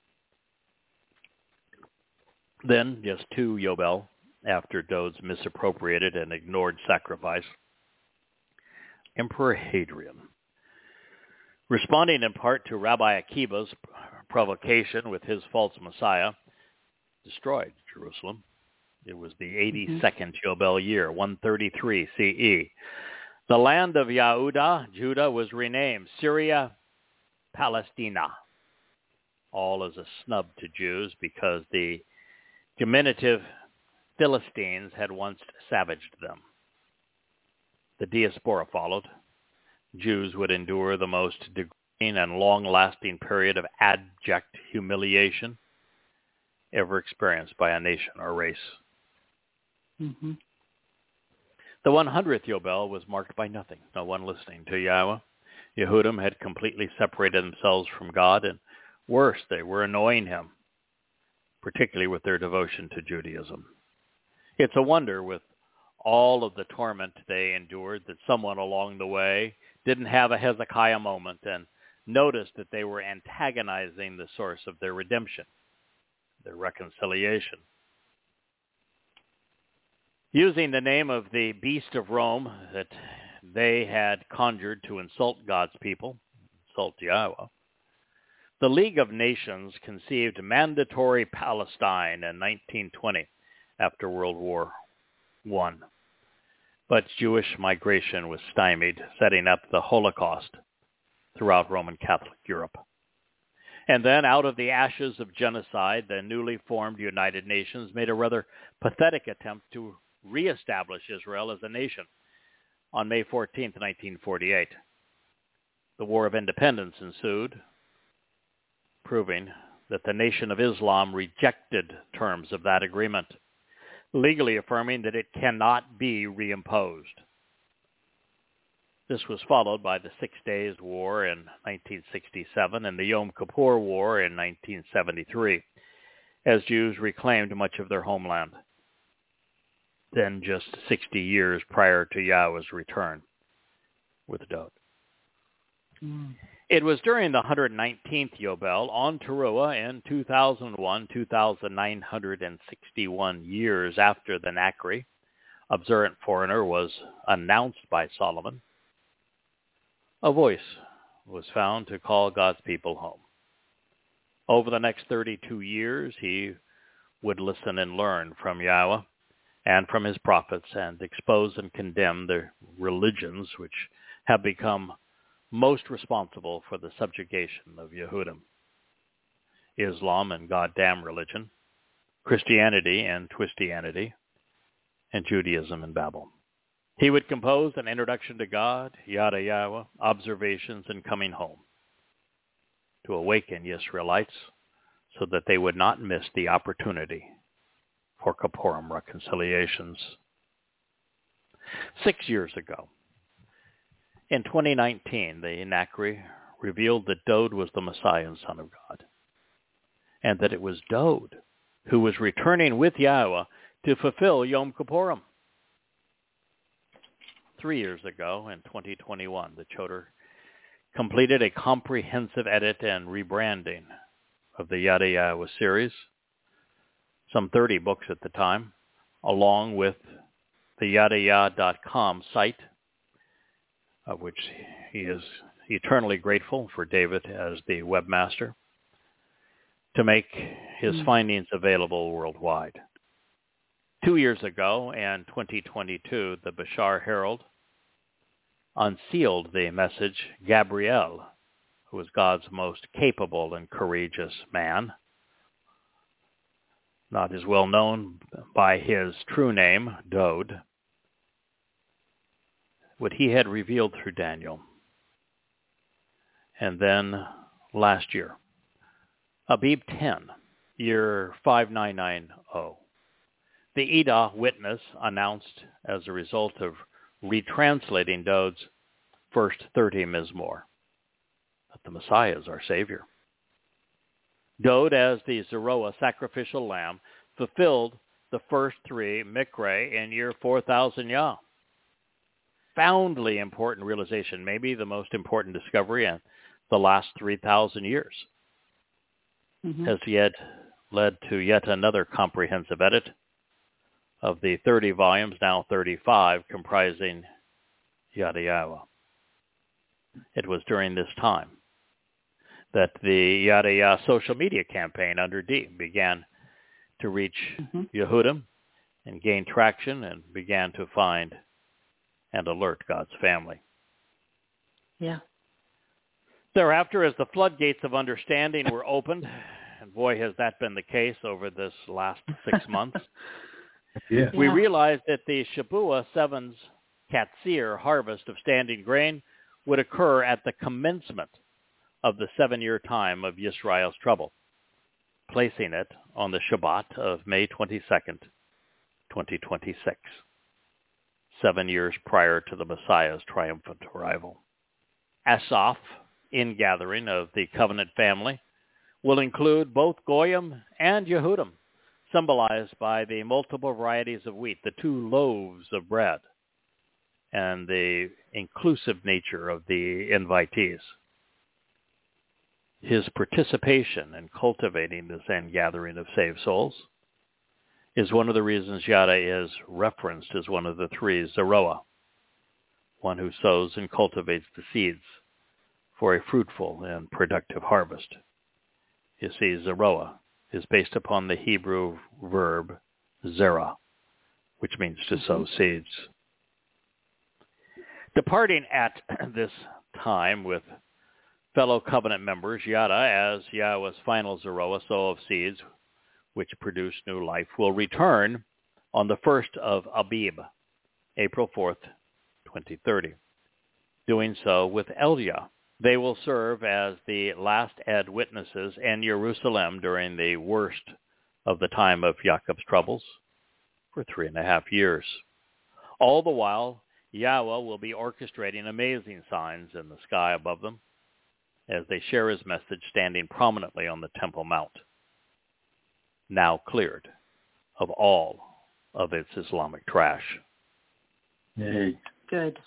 Then, just 2 Yobel after Dode's misappropriated and ignored sacrifice, Emperor Hadrian, responding in part to Rabbi Akiba's provocation with his false Messiah, destroyed Jerusalem. It was the 82nd Yobel year, 133 CE. The land of Yehuda, Judah, was renamed Syria Palestina, all as a snub to Jews because the diminutive Philistines had once savaged them. The diaspora followed. Jews would endure the most degrading and long-lasting period of abject humiliation ever experienced by a nation or race. Mm-hmm. The 100th Yobel was marked by nothing, no one listening to Yahweh. Yehudim had completely separated themselves from God, and worse, they were annoying him, particularly with their devotion to Judaism. It's a wonder, with all of the torment they endured, that someone along the way didn't have a Hezekiah moment and noticed that they were antagonizing the source of their redemption, their reconciliation. Using the name of the beast of Rome that they had conjured to insult God's people, insult Yahweh, the League of Nations conceived mandatory Palestine in 1920 after World War I. But Jewish migration was stymied, setting up the Holocaust throughout Roman Catholic Europe. And then, out of the ashes of genocide, the newly formed United Nations made a rather pathetic attempt to reestablish Israel as a nation on May 14, 1948. The War of Independence ensued, proving that the Nation of Islam rejected terms of that agreement, legally affirming that it cannot be reimposed. This was followed by the 6 Days War in 1967 and the Yom Kippur War in 1973, as Jews reclaimed much of their homeland, then just 60 years prior to Yahweh's return with Dod. It was during the 119th Yobel on Teruah in 2001, 2,961 years after the Nachri, observant foreigner, was announced by Solomon. A voice was found to call God's people home. Over the next 32 years, he would listen and learn from Yahweh and from his prophets and expose and condemn the religions which have become most responsible for the subjugation of Yehudim: Islam and goddamn religion, Christianity and Twistianity, and Judaism and Babel. He would compose an introduction to God, Yada Yahweh, observations, and coming home, to awaken Israelites so that they would not miss the opportunity for Kippurim reconciliations. 6 years ago, in 2019, the Nachri revealed that Dod was the Messiah and Son of God, and that it was Dod who was returning with Yahweh to fulfill Yom Kippurim. 3 years ago, in 2021, the Choder completed a comprehensive edit and rebranding of the Yada Yahweh series, some 30 books at the time, along with the YadaYah.com site, of which he is eternally grateful for David as the webmaster, to make his findings available worldwide. 2 years ago, in 2022, the Bashar Herald unsealed the message Gabriel, who was God's most capable and courageous man, not as well known by his true name, Dod, what he had revealed through Daniel. And then last year, Abib 10, year 5990, the Edah Witness announced, as a result of retranslating Dod's first 30 Mizmor, that the Messiah is our Savior. Dod, as the Zeroah sacrificial lamb, fulfilled the first 3 Mikre in year 4000 Yah, profoundly important realization, maybe the most important discovery in the last 3,000 years, has yet led to yet another comprehensive edit of the 30 volumes, now 35, comprising Yadayawa. It was during this time that the Yadaya social media campaign under D began to reach Yehudim and gain traction and began to find and alert God's family. Yeah. Thereafter, as the floodgates of understanding were opened, and boy, has that been the case over this last 6 months, we realized that the Shabua Sevens Katsir harvest of standing grain would occur at the commencement of the 7-year time of Yisrael's trouble, placing it on the Shabbat of May 22nd, 2026, 7 years prior to the Messiah's triumphant arrival. Asaph, ingathering of the covenant family, will include both Goyim and Yehudim, symbolized by the multiple varieties of wheat, the 2 loaves of bread, and the inclusive nature of the invitees. His participation in cultivating this ingathering of saved souls is one of the reasons Yada is referenced as one of the 3 Zeroah, one who sows and cultivates the seeds for a fruitful and productive harvest. You see, Zeroah is based upon the Hebrew verb zera, which means to sow seeds. Departing at this time with fellow covenant members, Yada, as Yahweh's final Zeroah, sow of seeds, which produce new life, will return on the 1st of Abib, April 4th, 2030. Doing so with Elia. They will serve as the last Ed witnesses in Jerusalem during the worst of the time of Jacob's troubles for 3.5 years. All the while, Yahweh will be orchestrating amazing signs in the sky above them as they share his message standing prominently on the Temple Mount, now cleared of all of its Islamic trash. Yay. Good.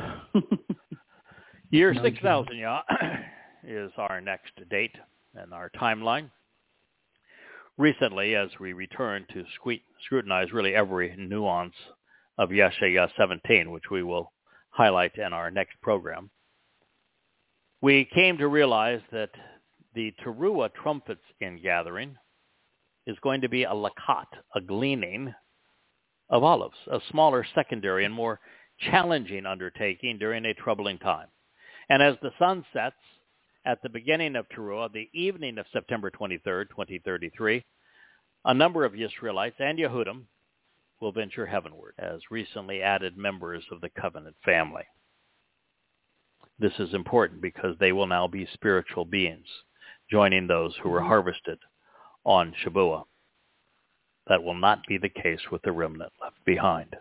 Year 6000, is our next date and our timeline. Recently, as we return to scrutinize really every nuance of Yeshaya 17, which we will highlight in our next program, we came to realize that the Teruah trumpets ingathering is going to be a lakat, a gleaning of olives, a smaller secondary and more challenging undertaking during a troubling time. And as the sun sets at the beginning of Teruah, the evening of September 23rd, 2033, a number of Yisraelites and Yehudim will venture heavenward as recently added members of the covenant family. This is important because they will now be spiritual beings, joining those who were harvested on Shabua. That will not be the case with the remnant left behind.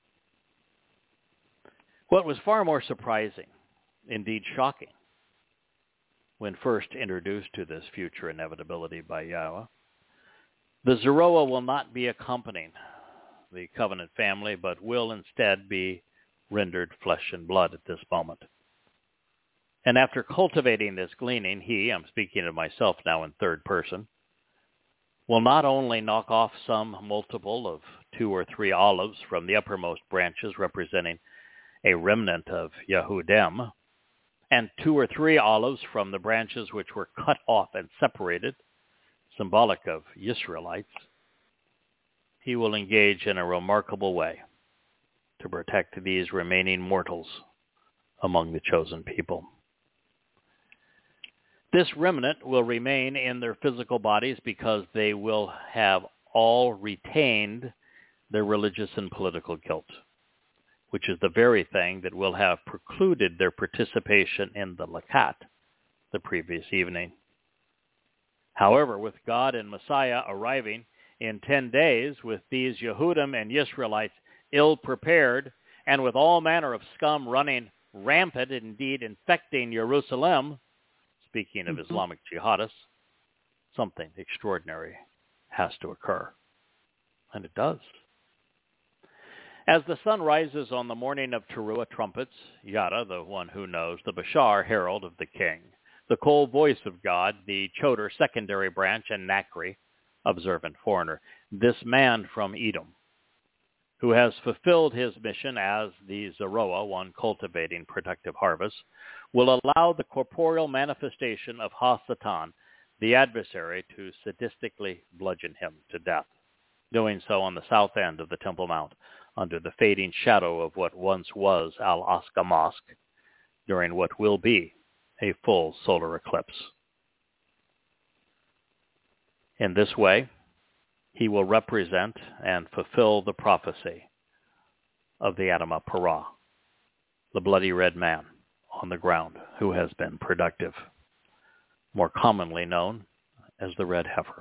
What was far more surprising, indeed shocking, when first introduced to this future inevitability by Yahweh, the Zeroah will not be accompanying the covenant family, but will instead be rendered flesh and blood at this moment. And after cultivating this gleaning, he, I'm speaking of myself now in third person, will not only knock off some multiple of 2 or 3 olives from the uppermost branches representing a remnant of Yehudim, and 2 or 3 olives from the branches which were cut off and separated, symbolic of Yisraelites, he will engage in a remarkable way to protect these remaining mortals among the chosen people. This remnant will remain in their physical bodies because they will have all retained their religious and political guilt, which is the very thing that will have precluded their participation in the Lakat the previous evening. However, with God and Messiah arriving in 10 days with these Yehudim and Yisraelites ill-prepared and with all manner of scum running rampant, indeed infecting Jerusalem, speaking of Islamic jihadists, something extraordinary has to occur. And it does. As the sun rises on the morning of Teruah trumpets, Yada, the one who knows, the Bashar, herald of the king, the Kol, voice of God, the Choder, secondary branch, and Nakri, observant foreigner, this man from Edom, who has fulfilled his mission as the Zeroah, one cultivating productive harvests, will allow the corporeal manifestation of Ha-Satan, the adversary, to sadistically bludgeon him to death, doing so on the south end of the Temple Mount, under the fading shadow of what once was Al-Aqsa Mosque, during what will be a full solar eclipse. In this way, he will represent and fulfill the prophecy of the Adamah Parah, the bloody red man on the ground who has been productive, more commonly known as the red heifer.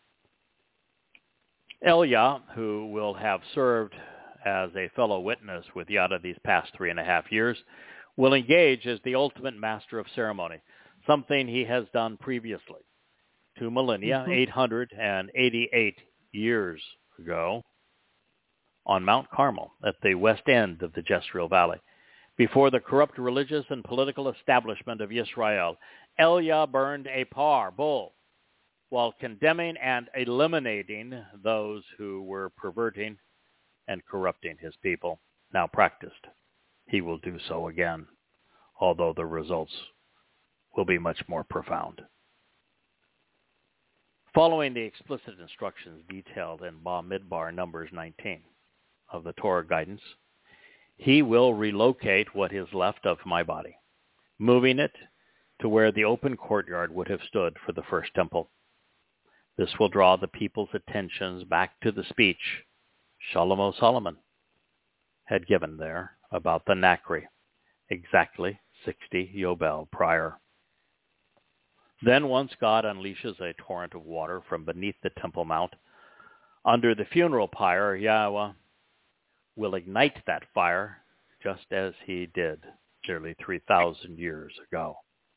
Elia, who will have served as a fellow witness with Yada these past 3.5 years, will engage as the ultimate master of ceremony, something he has done previously. 2 millennia, 888 years ago, on Mount Carmel at the west end of the Jezreel Valley, before the corrupt religious and political establishment of Israel, Elia burned a par, bull, while condemning and eliminating those who were perverting and corrupting his people. Now practiced, he will do so again, although the results will be much more profound. Following the explicit instructions detailed in Bamidbar Numbers 19 of the Torah guidance, he will relocate what is left of my body, moving it to where the open courtyard would have stood for the first temple. This will draw the people's attentions back to the speech Shlomo Solomon had given there about the Nakri, exactly 60 Yobel prior. Then once God unleashes a torrent of water from beneath the Temple Mount, under the funeral pyre, Yahweh will ignite that fire just as he did nearly 3,000 years ago.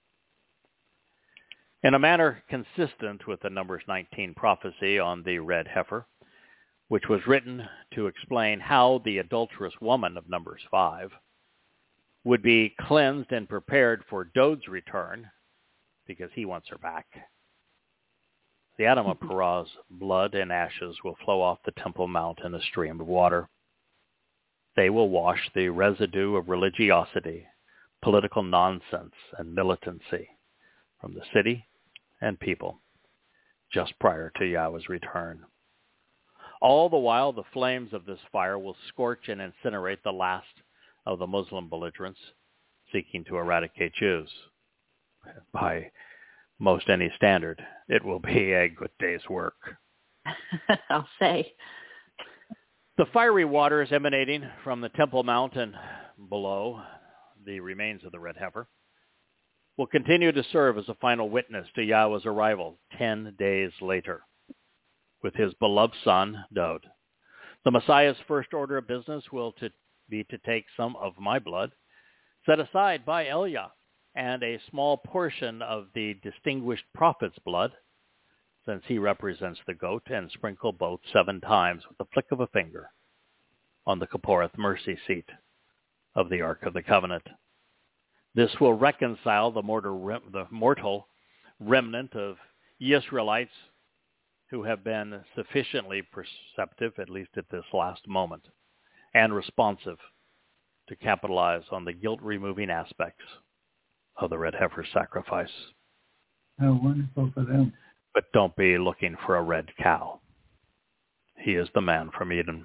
In a manner consistent with the Numbers 19 prophecy on the red heifer, which was written to explain how the adulterous woman of Numbers 5 would be cleansed and prepared for Dod's return, because he wants her back. The Adamah Parah's blood and ashes will flow off the Temple Mount in a stream of water. They will wash the residue of religiosity, political nonsense, and militancy from the city and people just prior to Yahweh's return. All the while, the flames of this fire will scorch and incinerate the last of the Muslim belligerents seeking to eradicate Jews. By most any standard, it will be a good day's work. I'll say. The fiery waters emanating from the Temple Mount and below the remains of the red heifer will continue to serve as a final witness to Yahweh's arrival 10 days later with his beloved son, Dod. The Messiah's first order of business will be to take some of my blood, set aside by Elia, and a small portion of the distinguished prophet's blood, since he represents the goat, and sprinkle both 7 times with the flick of a finger on the Kaporeth mercy seat of the Ark of the Covenant. This will reconcile the mortal remnant of Israelites who have been sufficiently perceptive, at least at this last moment, and responsive to capitalize on the guilt-removing aspects of the red heifer sacrifice. How wonderful for them. But don't be looking for a red cow. He is the man from Eden.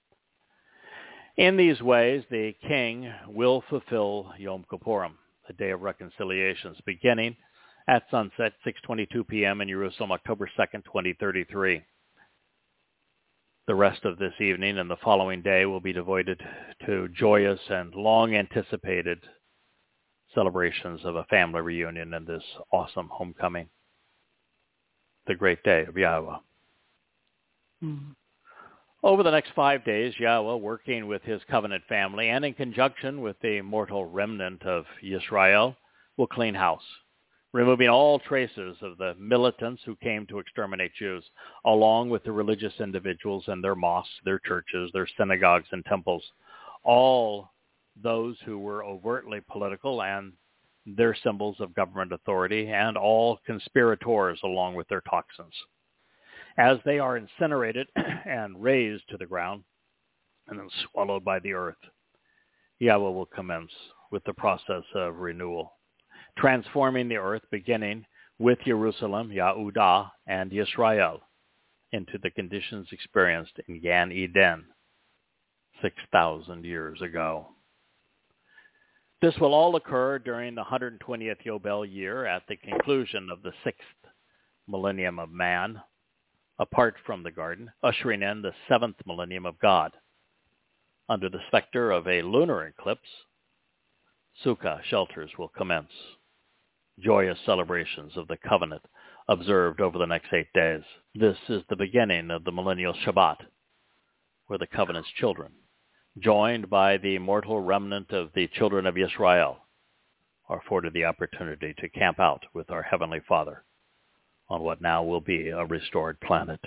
In these ways, the king will fulfill Yom Kippurim, the Day of Reconciliations, beginning at sunset, 6:22 p.m. in Jerusalem, October 2nd, 2033. The rest of this evening and the following day will be devoted to joyous and long-anticipated celebrations of a family reunion and this awesome homecoming, the great day of Yahweh. Mm-hmm. Over the next 5 days, Yahweh, working with his covenant family and in conjunction with the mortal remnant of Yisrael, will clean house, removing all traces of the militants who came to exterminate Jews, along with the religious individuals and their mosques, their churches, their synagogues and temples, all those who were overtly political and their symbols of government authority, and all conspirators along with their toxins. As they are incinerated and razed to the ground and then swallowed by the earth, Yahweh will commence with the process of renewal, transforming the earth, beginning with Jerusalem, Yahudah, and Yisrael, into the conditions experienced in Gan Eden 6,000 years ago. This will all occur during the 120th Yobel year at the conclusion of the 6th millennium of man, apart from the garden, ushering in the 7th millennium of God. Under the specter of a lunar eclipse, Sukkah shelters will commence. Joyous celebrations of the covenant observed over the next 8 days. This is the beginning of the millennial Shabbat, where the covenant's children, joined by the immortal remnant of the children of Israel, are afforded the opportunity to camp out with our Heavenly Father on what now will be a restored planet.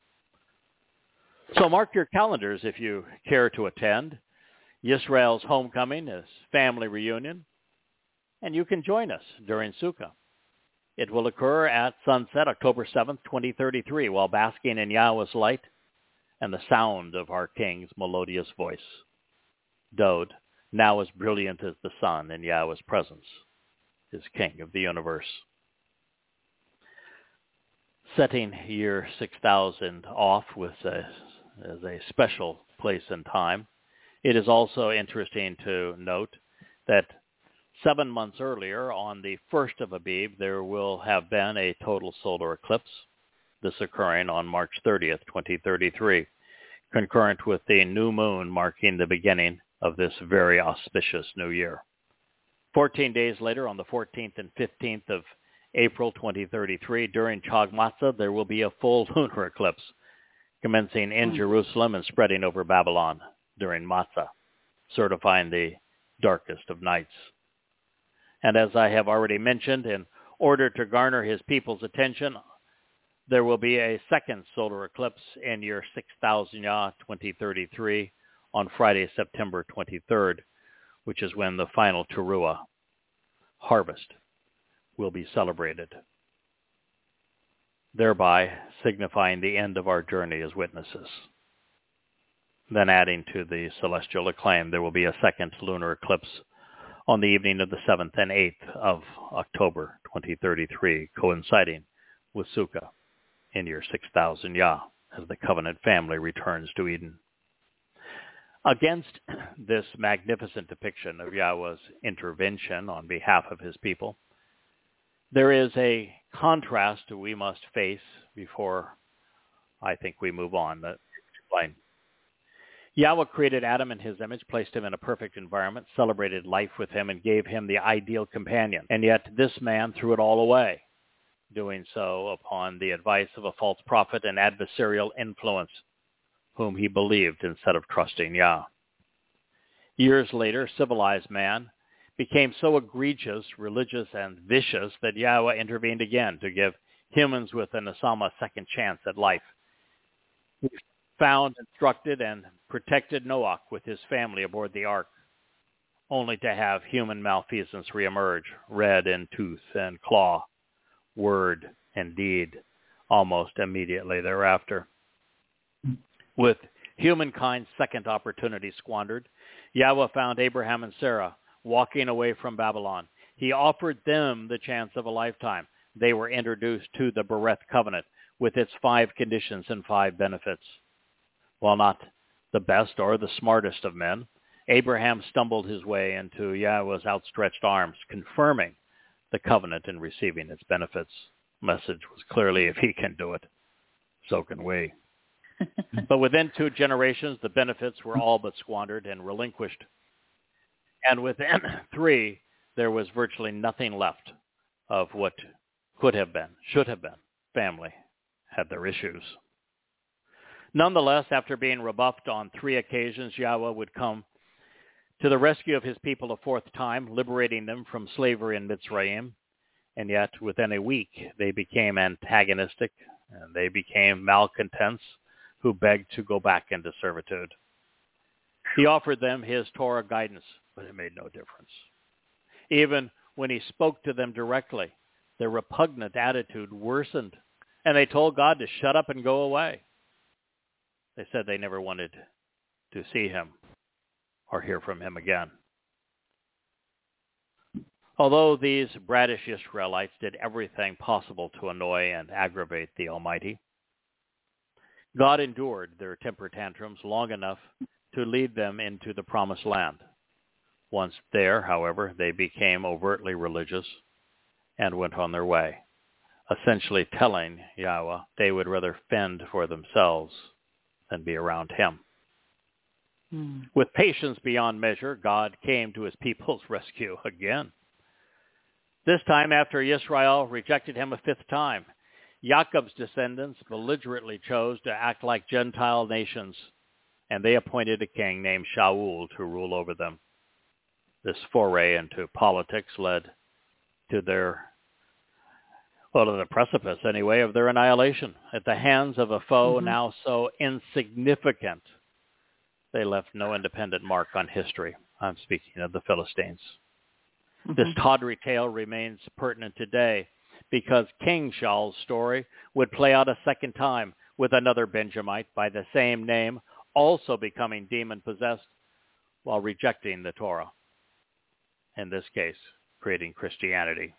So mark your calendars if you care to attend Yisrael's homecoming, his family reunion, and you can join us during Sukkah. It will occur at sunset, October 7th, 2033, while basking in Yahweh's light and the sound of our King's melodious voice. Dode, now as brilliant as the sun in Yahweh's presence, is King of the universe. Setting year 6000 off as a special place and time, it is also interesting to note that 7 months earlier, on the 1st of Abib, there will have been a total solar eclipse, this occurring on March 30th, 2033, concurrent with the new moon marking the beginning of this very auspicious new year. 14 days later, on the 14th and 15th of April 2033, during Chag Matzah, there will be a full lunar eclipse, commencing in Jerusalem and spreading over Babylon during Matzah, certifying the darkest of nights. And as I have already mentioned, in order to garner his people's attention, there will be a second solar eclipse in year 6000 Yah 2033 on Friday, September 23rd, which is when the final Teruah, harvest, will be celebrated, thereby signifying the end of our journey as witnesses. Then adding to the celestial acclaim, there will be a second lunar eclipse on the evening of the 7th and 8th of October 2033, coinciding with Sukkah in year 6000 Yah, as the covenant family returns to Eden. Against this magnificent depiction of Yahweh's intervention on behalf of his people, there is a contrast we must face before I think we move on. Explain. Yahweh created Adam in his image, placed him in a perfect environment, celebrated life with him, and gave him the ideal companion. And yet this man threw it all away, doing so upon the advice of a false prophet and adversarial influence, whom he believed instead of trusting Yah. Years later, civilized man became so egregious, religious, and vicious that Yahweh intervened again to give humans with an Asama a second chance at life. He found, instructed, and protected Noach with his family aboard the ark, only to have human malfeasance reemerge, red in tooth and claw, word and deed, almost immediately thereafter. With humankind's second opportunity squandered, Yahweh found Abraham and Sarah walking away from Babylon. He offered them the chance of a lifetime. They were introduced to the Bereth covenant with its 5 conditions and 5 benefits. While not the best or the smartest of men, Abraham stumbled his way into Yahweh's outstretched arms, confirming the covenant and receiving its benefits. Message was clearly, if he can do it, so can we. But within 2 generations, the benefits were all but squandered and relinquished. And within 3, there was virtually nothing left of what could have been, should have been. Family had their issues. Nonetheless, after being rebuffed on 3 occasions, Yahweh would come to the rescue of his people a 4th time, liberating them from slavery in Mitzrayim and yet within a week they became antagonistic and they became malcontents who begged to go back into servitude. He offered them his Torah guidance, but it made no difference. Even when he spoke to them directly, their repugnant attitude worsened, and they told God to shut up and go away. They said they never wanted to see him or hear from him again. Although these bratish Israelites did everything possible to annoy and aggravate the Almighty, God endured their temper tantrums long enough to lead them into the promised land. Once there, however, they became overtly religious and went on their way, essentially telling Yahweh they would rather fend for themselves than be around him. With patience beyond measure, God came to his people's rescue again. This time, after Israel rejected him a fifth time, Jacob's descendants belligerently chose to act like Gentile nations, and they appointed a king named Shaul to rule over them. This foray into politics led to the precipice, anyway, of their annihilation at the hands of a foe now so insignificant they left no independent mark on history. I'm speaking of the Philistines. This tawdry tale remains pertinent today because King Shaul's story would play out a second time with another Benjamite by the same name, also becoming demon-possessed while rejecting the Torah. In this case, creating Christianity.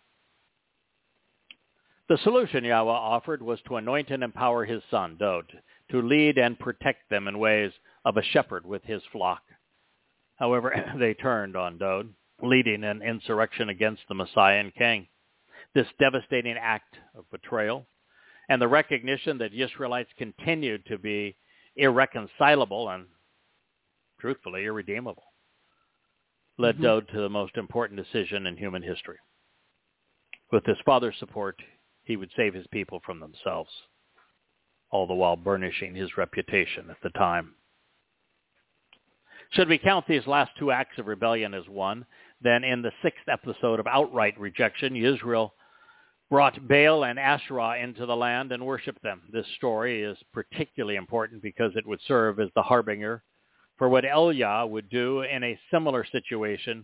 The solution Yahweh offered was to anoint and empower his son, Dod, to lead and protect them in ways of a shepherd with his flock. However, they turned on Dod, leading an insurrection against the Messiah and King. This devastating act of betrayal and the recognition that Israelites continued to be irreconcilable and, truthfully, irredeemable led Dod to the most important decision in human history. With his father's support, he would save his people from themselves, all the while burnishing his reputation at the time. Should we count these last two acts of rebellion as one, then in the sixth episode of outright rejection, Israel brought Baal and Asherah into the land and worshipped them. This story is particularly important because it would serve as the harbinger for what Eliah would do in a similar situation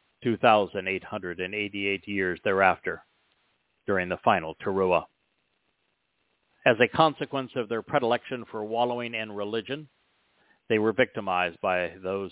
2,888 years thereafter, during the final Teruah. As a consequence of their predilection for wallowing in religion, they were victimized by those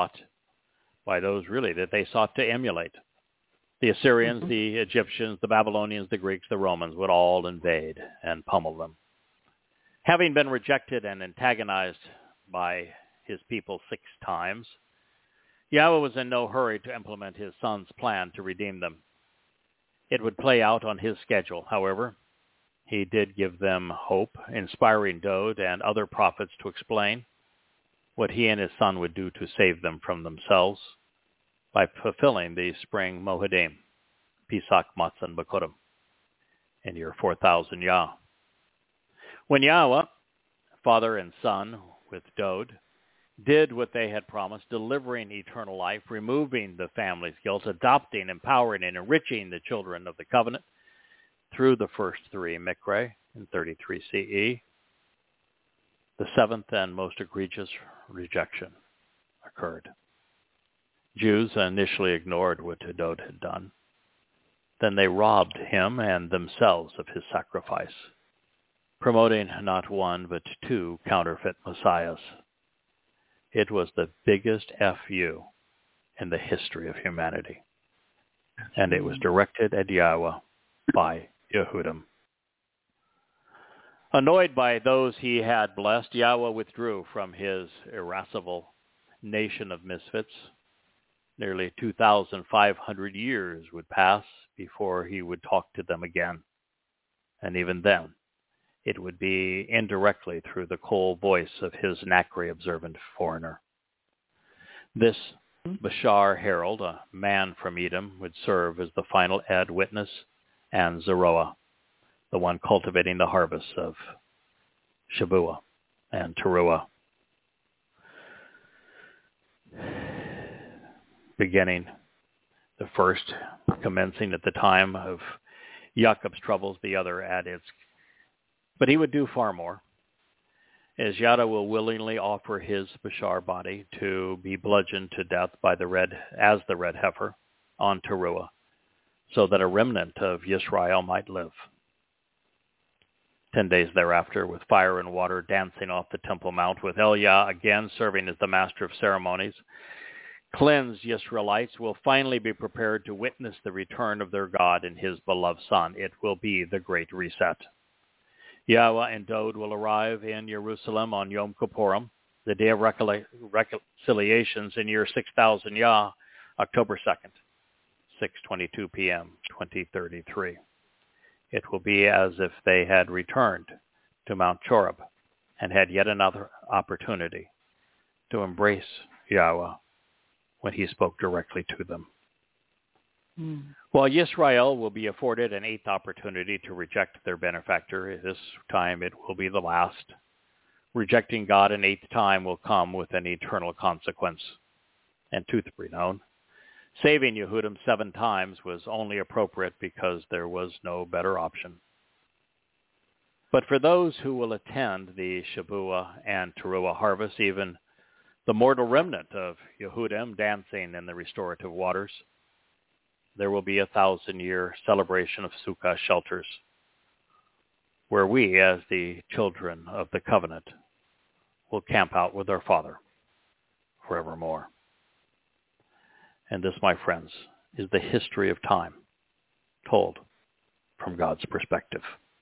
that they sought to emulate. The Assyrians, the Egyptians, the Babylonians, the Greeks, the Romans would all invade and pummel them. Having been rejected and antagonized by his people 6 times, Yahweh was in no hurry to implement his son's plan to redeem them. It would play out on his schedule. However, he did give them hope, inspiring Dod and other prophets to explain what he and his son would do to save them from themselves by fulfilling the spring Moedim, Pesach, Matzah, and Bakurim, in year 4000 Yah. When Yahweh, father and son with Dod, did what they had promised, delivering eternal life, removing the family's guilt, adopting, empowering, and enriching the children of the covenant through the first 3 Mikra in 33 CE, the 7th and most egregious rejection occurred. Jews initially ignored what Dod had done. Then they robbed him and themselves of his sacrifice, promoting not one but 2 counterfeit messiahs. It was the biggest FU in the history of humanity, and it was directed at Yahweh by Yehudim. Annoyed by those he had blessed, Yahweh withdrew from his irascible nation of misfits. Nearly 2,500 years would pass before he would talk to them again. And even then, it would be indirectly through the cold voice of his Nacre-observant foreigner. This Bashar herald, a man from Edom, would serve as the final Ed witness and Zeroah, the one cultivating the harvests of Shavuah and Teruah. Beginning, the first commencing at the time of Jacob's troubles, the other at Itzk. But he would do far more, as Yada will willingly offer his Bashar body to be bludgeoned to death by the red heifer on Teruah, so that a remnant of Yisrael might live. 10 days thereafter, with fire and water dancing off the Temple Mount, with Eliah again serving as the master of ceremonies, cleansed Israelites will finally be prepared to witness the return of their God and his beloved Son. It will be the Great Reset. Yahweh and Dod will arrive in Jerusalem on Yom Kippurim, the day of reconciliations in year 6000 Yah, October 2nd, 6:22 p.m., 2033. It will be as if they had returned to Mount Choreb and had yet another opportunity to embrace Yahweh when he spoke directly to them. While Yisrael will be afforded an eighth opportunity to reject their benefactor, this time it will be the last. Rejecting God an eighth time will come with an eternal consequence. And truth be known, saving Yehudim 7 times was only appropriate because there was no better option. But for those who will attend the Shavua and Teruah harvest, even the mortal remnant of Yehudim dancing in the restorative waters, there will be a 1,000-year celebration of Sukkah shelters, where we, as the children of the covenant, will camp out with our Father forevermore. And this, my friends, is the history of time, told from God's perspective.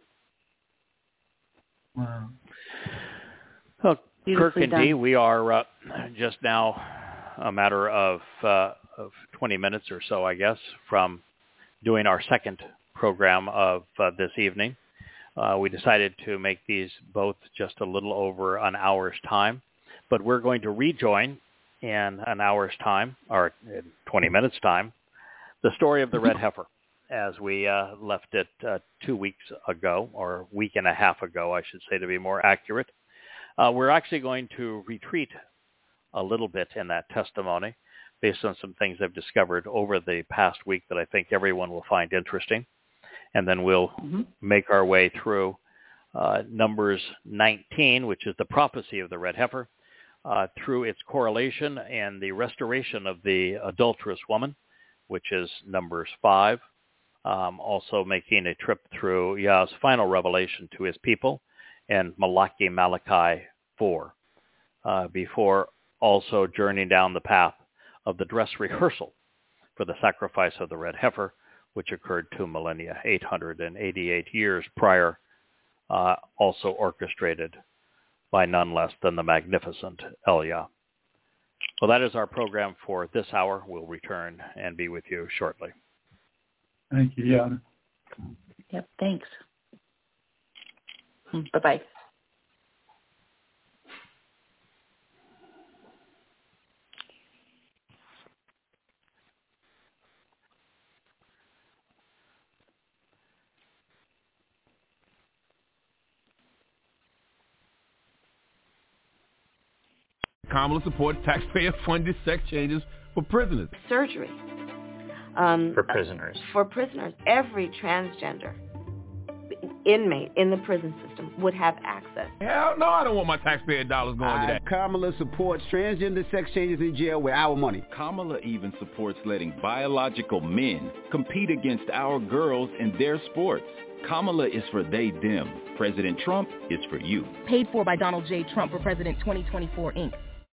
Wow. Well, Kirk and Dee, we are just now a matter of 20 minutes or so, I guess, from doing our second program of this evening. We decided to make these both just a little over an hour's time, but we're going to rejoin in an hour's time, or in 20 minutes' time, the story of the red heifer, as we left it 2 weeks ago, or a week and a half ago, I should say, to be more accurate. We're actually going to retreat a little bit in that testimony based on some things I've discovered over the past week that I think everyone will find interesting. And then we'll make our way through Numbers 19, which is the prophecy of the red heifer, through its correlation and the restoration of the adulterous woman, which is Numbers 5, also making a trip through Yah's final revelation to his people, and Malachi 4, before also journeying down the path of the dress rehearsal for the sacrifice of the red heifer, which occurred 2 millennia, 888 years prior, also orchestrated by none less than the magnificent Eliah. Well, that is our program for this hour. We'll return and be with you shortly. Thank you, Yada. Yep, thanks. Bye-bye. Kamala supports taxpayer-funded sex changes for prisoners. Surgery. For prisoners. For prisoners. Every transgender inmate in the prison system would have access. Hell no, I don't want my taxpayer dollars going to that. Kamala supports transgender sex changes in jail with our money. Kamala even supports letting biological men compete against our girls in their sports. Kamala is for they, them. President Trump is for you. Paid for by Donald J. Trump for President 2024, Inc.